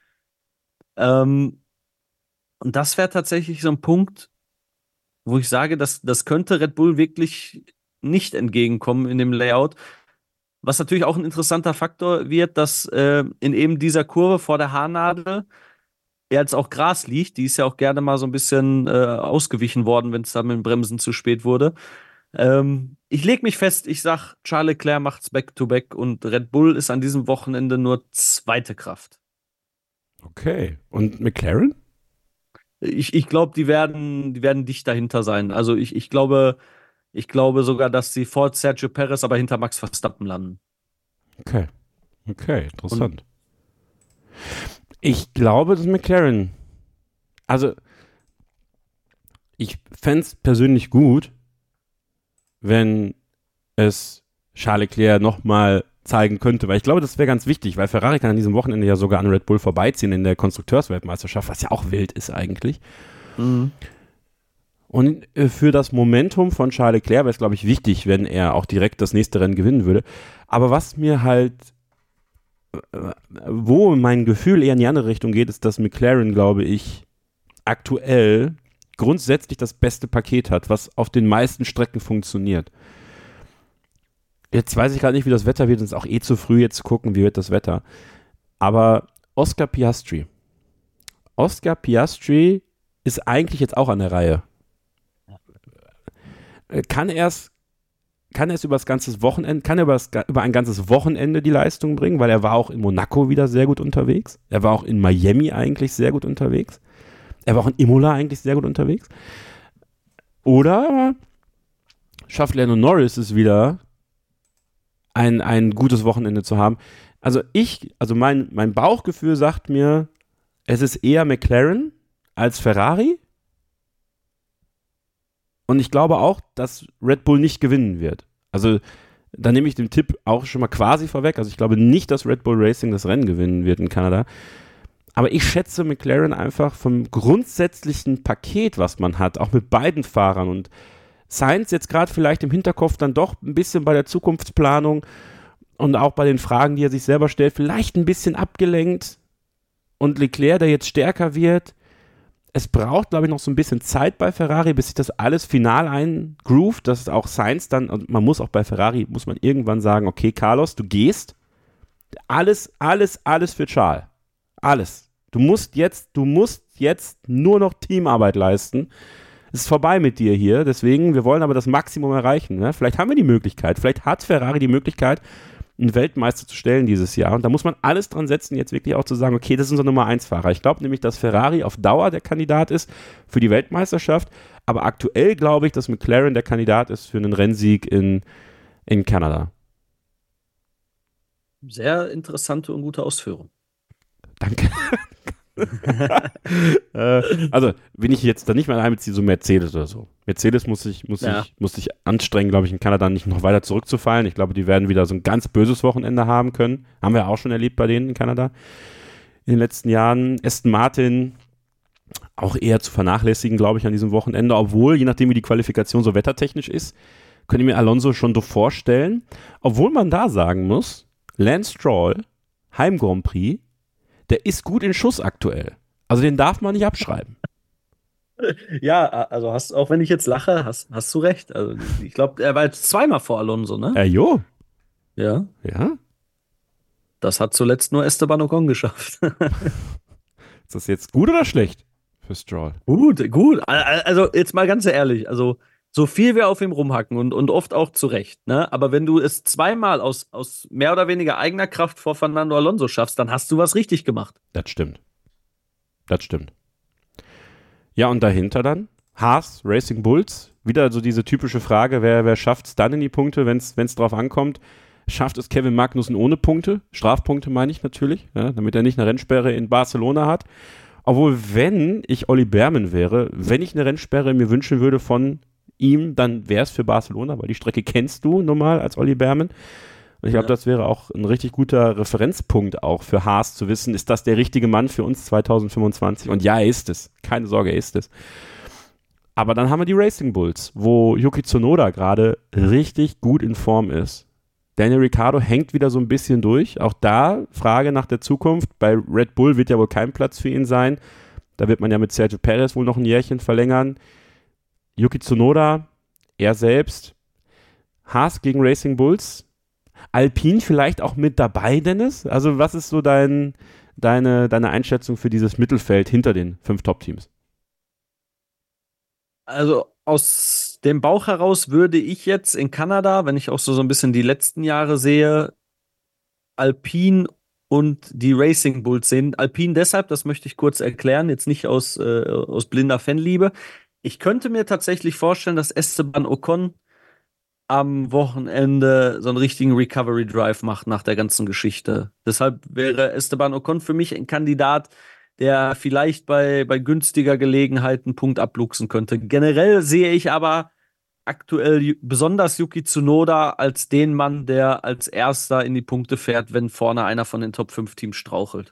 Und das wäre tatsächlich so ein Punkt, wo ich sage, das könnte Red Bull wirklich nicht entgegenkommen in dem Layout. Was natürlich auch ein interessanter Faktor wird, dass in eben dieser Kurve vor der Haarnadel jetzt auch Gras liegt. Die ist ja auch gerne mal so ein bisschen ausgewichen worden, wenn es da mit dem Bremsen zu spät wurde. Ich lege mich fest, ich sag, Charles Leclerc macht's Back-to-Back und Red Bull ist an diesem Wochenende nur zweite Kraft. Okay. Und McLaren? Ich glaube, die werden dicht dahinter sein. Also ich glaube sogar, dass sie vor Sergio Perez, aber hinter Max Verstappen landen. Okay, interessant. Ich glaube, dass McLaren, also ich fände es persönlich gut, wenn es Charles Leclerc nochmal zeigen könnte, weil ich glaube, das wäre ganz wichtig, weil Ferrari kann an diesem Wochenende ja sogar an Red Bull vorbeiziehen in der Konstrukteursweltmeisterschaft, was ja auch wild ist eigentlich. Mhm. Und für das Momentum von Charles Leclerc wäre es, glaube ich, wichtig, wenn er auch direkt das nächste Rennen gewinnen würde. Aber was mir halt, wo mein Gefühl eher in die andere Richtung geht, ist, dass McLaren, glaube ich, aktuell grundsätzlich das beste Paket hat, was auf den meisten Strecken funktioniert. Jetzt weiß ich gerade nicht, wie das Wetter wird, es ist auch zu früh jetzt zu gucken, wie wird das Wetter. Aber Oscar Piastri ist eigentlich jetzt auch an der Reihe. Kann er es kann er es über das ganze Wochenende, kann er über ein ganzes Wochenende die Leistung bringen, weil er war auch in Monaco wieder sehr gut unterwegs. Er war auch in Miami eigentlich sehr gut unterwegs. Er war auch in Imola eigentlich sehr gut unterwegs. Oder schafft Lando Norris es wieder, ein gutes Wochenende zu haben. Also mein Bauchgefühl sagt mir, es ist eher McLaren als Ferrari. Und ich glaube auch, dass Red Bull nicht gewinnen wird. Also da nehme ich den Tipp auch schon mal quasi vorweg. Also ich glaube nicht, dass Red Bull Racing das Rennen gewinnen wird in Kanada. Aber ich schätze McLaren einfach vom grundsätzlichen Paket, was man hat, auch mit beiden Fahrern. Und Sainz jetzt gerade vielleicht im Hinterkopf dann doch ein bisschen bei der Zukunftsplanung und auch bei den Fragen, die er sich selber stellt, vielleicht ein bisschen abgelenkt. Und Leclerc, der jetzt stärker wird. Es braucht, glaube ich, noch so ein bisschen Zeit bei Ferrari, bis sich das alles final eingroovt, dass auch Sainz dann, und man muss auch bei Ferrari, muss man irgendwann sagen, okay, Carlos, du gehst, alles für Charles. Alles. Du musst jetzt nur noch Teamarbeit leisten. Es ist vorbei mit dir hier, deswegen, wir wollen aber das Maximum erreichen. Ne? Vielleicht haben wir die Möglichkeit, vielleicht hat Ferrari die Möglichkeit, einen Weltmeister zu stellen dieses Jahr. Und da muss man alles dran setzen, jetzt wirklich auch zu sagen, okay, das ist unser Nummer 1 Fahrer. Ich glaube nämlich, dass Ferrari auf Dauer der Kandidat ist für die Weltmeisterschaft. Aber aktuell glaube ich, dass McLaren der Kandidat ist für einen Rennsieg in Kanada. Sehr interessante und gute Ausführung. Danke. Also, wenn ich jetzt dann nicht mehr einbeziehe, so Mercedes oder so. Mercedes muss sich anstrengen, glaube ich, in Kanada nicht noch weiter zurückzufallen. Ich glaube, die werden wieder so ein ganz böses Wochenende haben können. Haben wir auch schon erlebt bei denen in Kanada in den letzten Jahren. Aston Martin auch eher zu vernachlässigen, glaube ich, an diesem Wochenende. Obwohl, je nachdem, wie die Qualifikation so wettertechnisch ist, könnte ich mir Alonso schon so vorstellen. Obwohl man da sagen muss, Lance Stroll, Heim Grand Prix, der ist gut in Schuss aktuell. Also den darf man nicht abschreiben. Ja, also auch wenn ich jetzt lache, hast du recht. Also ich glaube, er war jetzt zweimal vor Alonso, ne? Jo. Ja. Ja. Das hat zuletzt nur Esteban Ocon geschafft. Ist das jetzt gut oder schlecht für Stroll? Gut. Also jetzt mal ganz ehrlich, also so viel wir auf ihm rumhacken und oft auch zu Recht, ne? Aber wenn du es zweimal aus mehr oder weniger eigener Kraft vor Fernando Alonso schaffst, dann hast du was richtig gemacht. Das stimmt. Ja, und dahinter dann Haas, Racing Bulls. Wieder so diese typische Frage, wer schafft es dann in die Punkte, wenn es drauf ankommt. Schafft es Kevin Magnussen ohne Punkte? Strafpunkte meine ich natürlich, ja, damit er nicht eine Rennsperre in Barcelona hat. Obwohl, wenn ich Olli Behrmann wäre, wenn ich eine Rennsperre mir wünschen würde von ihm, dann wäre es für Barcelona, weil die Strecke kennst du normal als Olli Behrmann. Und ich glaube, das wäre auch ein richtig guter Referenzpunkt auch für Haas zu wissen, ist das der richtige Mann für uns 2025? Und ja, er ist es. Keine Sorge, er ist es. Aber dann haben wir die Racing Bulls, wo Yuki Tsunoda gerade richtig gut in Form ist. Daniel Ricciardo hängt wieder so ein bisschen durch. Auch da Frage nach der Zukunft. Bei Red Bull wird ja wohl kein Platz für ihn sein. Da wird man ja mit Sergio Perez wohl noch ein Jährchen verlängern. Yuki Tsunoda, er selbst. Haas gegen Racing Bulls. Alpine vielleicht auch mit dabei, Dennis? Also was ist so deine Einschätzung für dieses Mittelfeld hinter den 5 Top-Teams? Also aus dem Bauch heraus würde ich jetzt in Kanada, wenn ich auch so ein bisschen die letzten Jahre sehe, Alpine und die Racing Bulls sehen. Alpine deshalb, das möchte ich kurz erklären, jetzt nicht aus blinder Fanliebe. Ich könnte mir tatsächlich vorstellen, dass Esteban Ocon am Wochenende so einen richtigen Recovery Drive macht nach der ganzen Geschichte. Deshalb wäre Esteban Ocon für mich ein Kandidat, der vielleicht bei günstiger Gelegenheit einen Punkt abluchsen könnte. Generell sehe ich aber aktuell besonders Yuki Tsunoda als den Mann, der als erster in die Punkte fährt, wenn vorne einer von den Top 5 Teams strauchelt.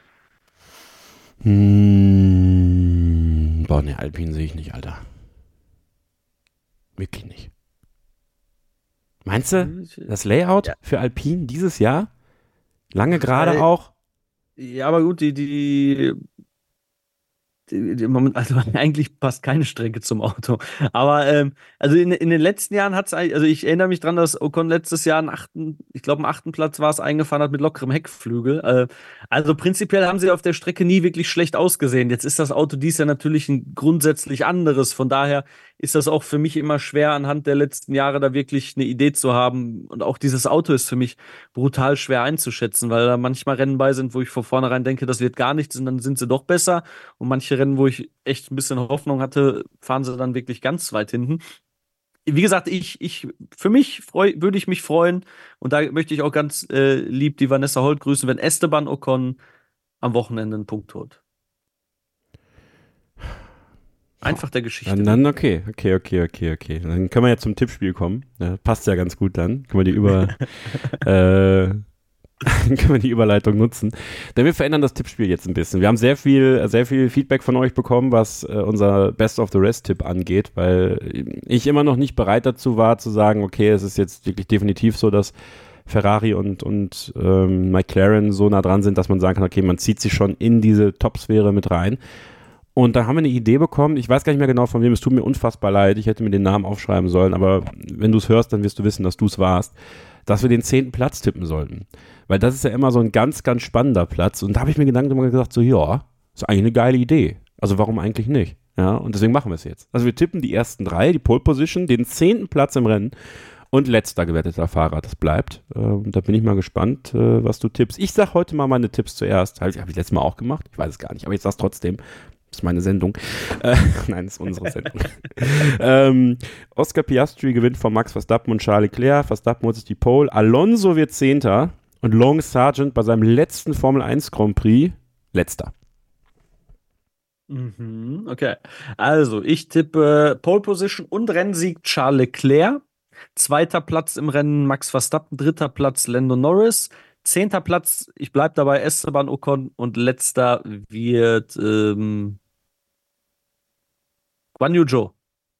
Boah, ne, Alpine sehe ich nicht, Alter. Wirklich nicht. Meinst du, das Layout für Alpine dieses Jahr? Lange gerade auch? Ja, aber gut, die Also eigentlich passt keine Strecke zum Auto. Aber also in den letzten Jahren hat es, also ich erinnere mich dran, dass Ocon letztes Jahr am 8. Platz war es, eingefahren hat mit lockerem Heckflügel. Also prinzipiell haben sie auf der Strecke nie wirklich schlecht ausgesehen. Jetzt ist das Auto dies Jahr natürlich ein grundsätzlich anderes. Von daher ist das auch für mich immer schwer, anhand der letzten Jahre da wirklich eine Idee zu haben. Und auch dieses Auto ist für mich brutal schwer einzuschätzen, weil da manchmal Rennen bei sind, wo ich von vornherein denke, das wird gar nichts und dann sind sie doch besser. Und manche Rennen, wo ich echt ein bisschen Hoffnung hatte, fahren sie dann wirklich ganz weit hinten. Wie gesagt, würde ich mich freuen, und da möchte ich auch ganz lieb die Vanessa Holt grüßen, wenn Esteban Ocon am Wochenende einen Punkt holt. Einfach der Geschichte. Dann okay. Dann können wir ja zum Tippspiel kommen. Ja, passt ja ganz gut dann. Können wir die Überleitung nutzen. Denn wir verändern das Tippspiel jetzt ein bisschen. Wir haben sehr viel Feedback von euch bekommen, was unser Best of the Rest-Tipp angeht, weil ich immer noch nicht bereit dazu war, zu sagen, okay, es ist jetzt wirklich definitiv so, dass Ferrari und McLaren so nah dran sind, dass man sagen kann, okay, man zieht sich schon in diese Top-Sphäre mit rein. Und da haben wir eine Idee bekommen, ich weiß gar nicht mehr genau von wem, es tut mir unfassbar leid, ich hätte mir den Namen aufschreiben sollen, aber wenn du es hörst, dann wirst du wissen, dass du es warst, dass wir den 10. Platz tippen sollten. Weil das ist ja immer so ein ganz, ganz spannender Platz. Und da habe ich mir Gedanken gemacht, gesagt, so ja, ist eigentlich eine geile Idee. Also warum eigentlich nicht? Ja, und deswegen machen wir es jetzt. Also wir tippen die ersten 3, die Pole Position, den 10. Platz im Rennen und letzter gewetteter Fahrer, das bleibt. Da bin ich mal gespannt, was du tippst. Ich sage heute mal meine Tipps zuerst. Habe ich letztes Mal auch gemacht? Ich weiß es gar nicht, aber ich sage es trotzdem. Das ist meine Sendung. Nein, das ist unsere Sendung. Oscar Piastri gewinnt von Max Verstappen und Charles Leclerc. Verstappen holt sich die Pole. Alonso wird 10. Und Logan Sargent bei seinem letzten Formel 1 Grand Prix letzter. Okay. Also, ich tippe Pole Position und Rennsieg Charles Leclerc. 2. Platz im Rennen Max Verstappen. 3. Platz Lando Norris. 10. Platz, ich bleibe dabei, Esteban Ocon, und letzter wird Guan Yu Zhou.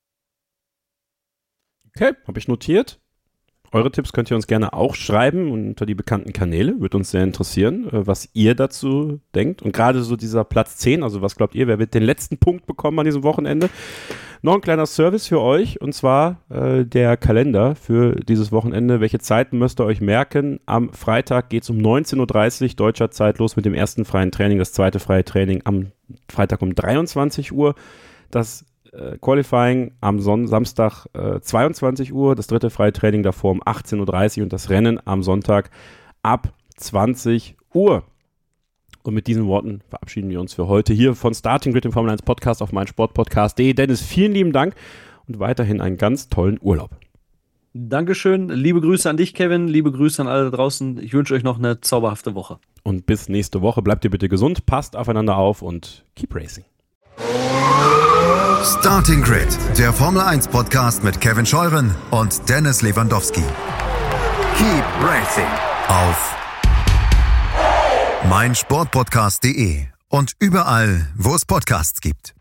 Okay, habe ich notiert. Eure Tipps könnt ihr uns gerne auch schreiben unter die bekannten Kanäle. Würde uns sehr interessieren, was ihr dazu denkt. Und gerade so dieser Platz 10, also was glaubt ihr, wer wird den letzten Punkt bekommen an diesem Wochenende? Noch ein kleiner Service für euch, und zwar der Kalender für dieses Wochenende. Welche Zeiten müsst ihr euch merken? Am Freitag geht es um 19.30 Uhr deutscher Zeit los mit dem ersten freien Training. Das zweite freie Training am Freitag um 23 Uhr. Das Qualifying am Samstag 22 Uhr, das dritte freie Training davor um 18.30 Uhr und das Rennen am Sonntag ab 20 Uhr. Und mit diesen Worten verabschieden wir uns für heute hier von Starting Grid, dem Formel 1 Podcast auf meinsportpodcast.de. Dennis, vielen lieben Dank und weiterhin einen ganz tollen Urlaub. Dankeschön. Liebe Grüße an dich, Kevin. Liebe Grüße an alle da draußen. Ich wünsche euch noch eine zauberhafte Woche. Und bis nächste Woche. Bleibt ihr bitte gesund, passt aufeinander auf und keep racing. Starting Grid, der Formel 1 Podcast mit Kevin Scheuren und Dennis Lewandowski. Keep racing auf meinsportpodcast.de und überall, wo es Podcasts gibt.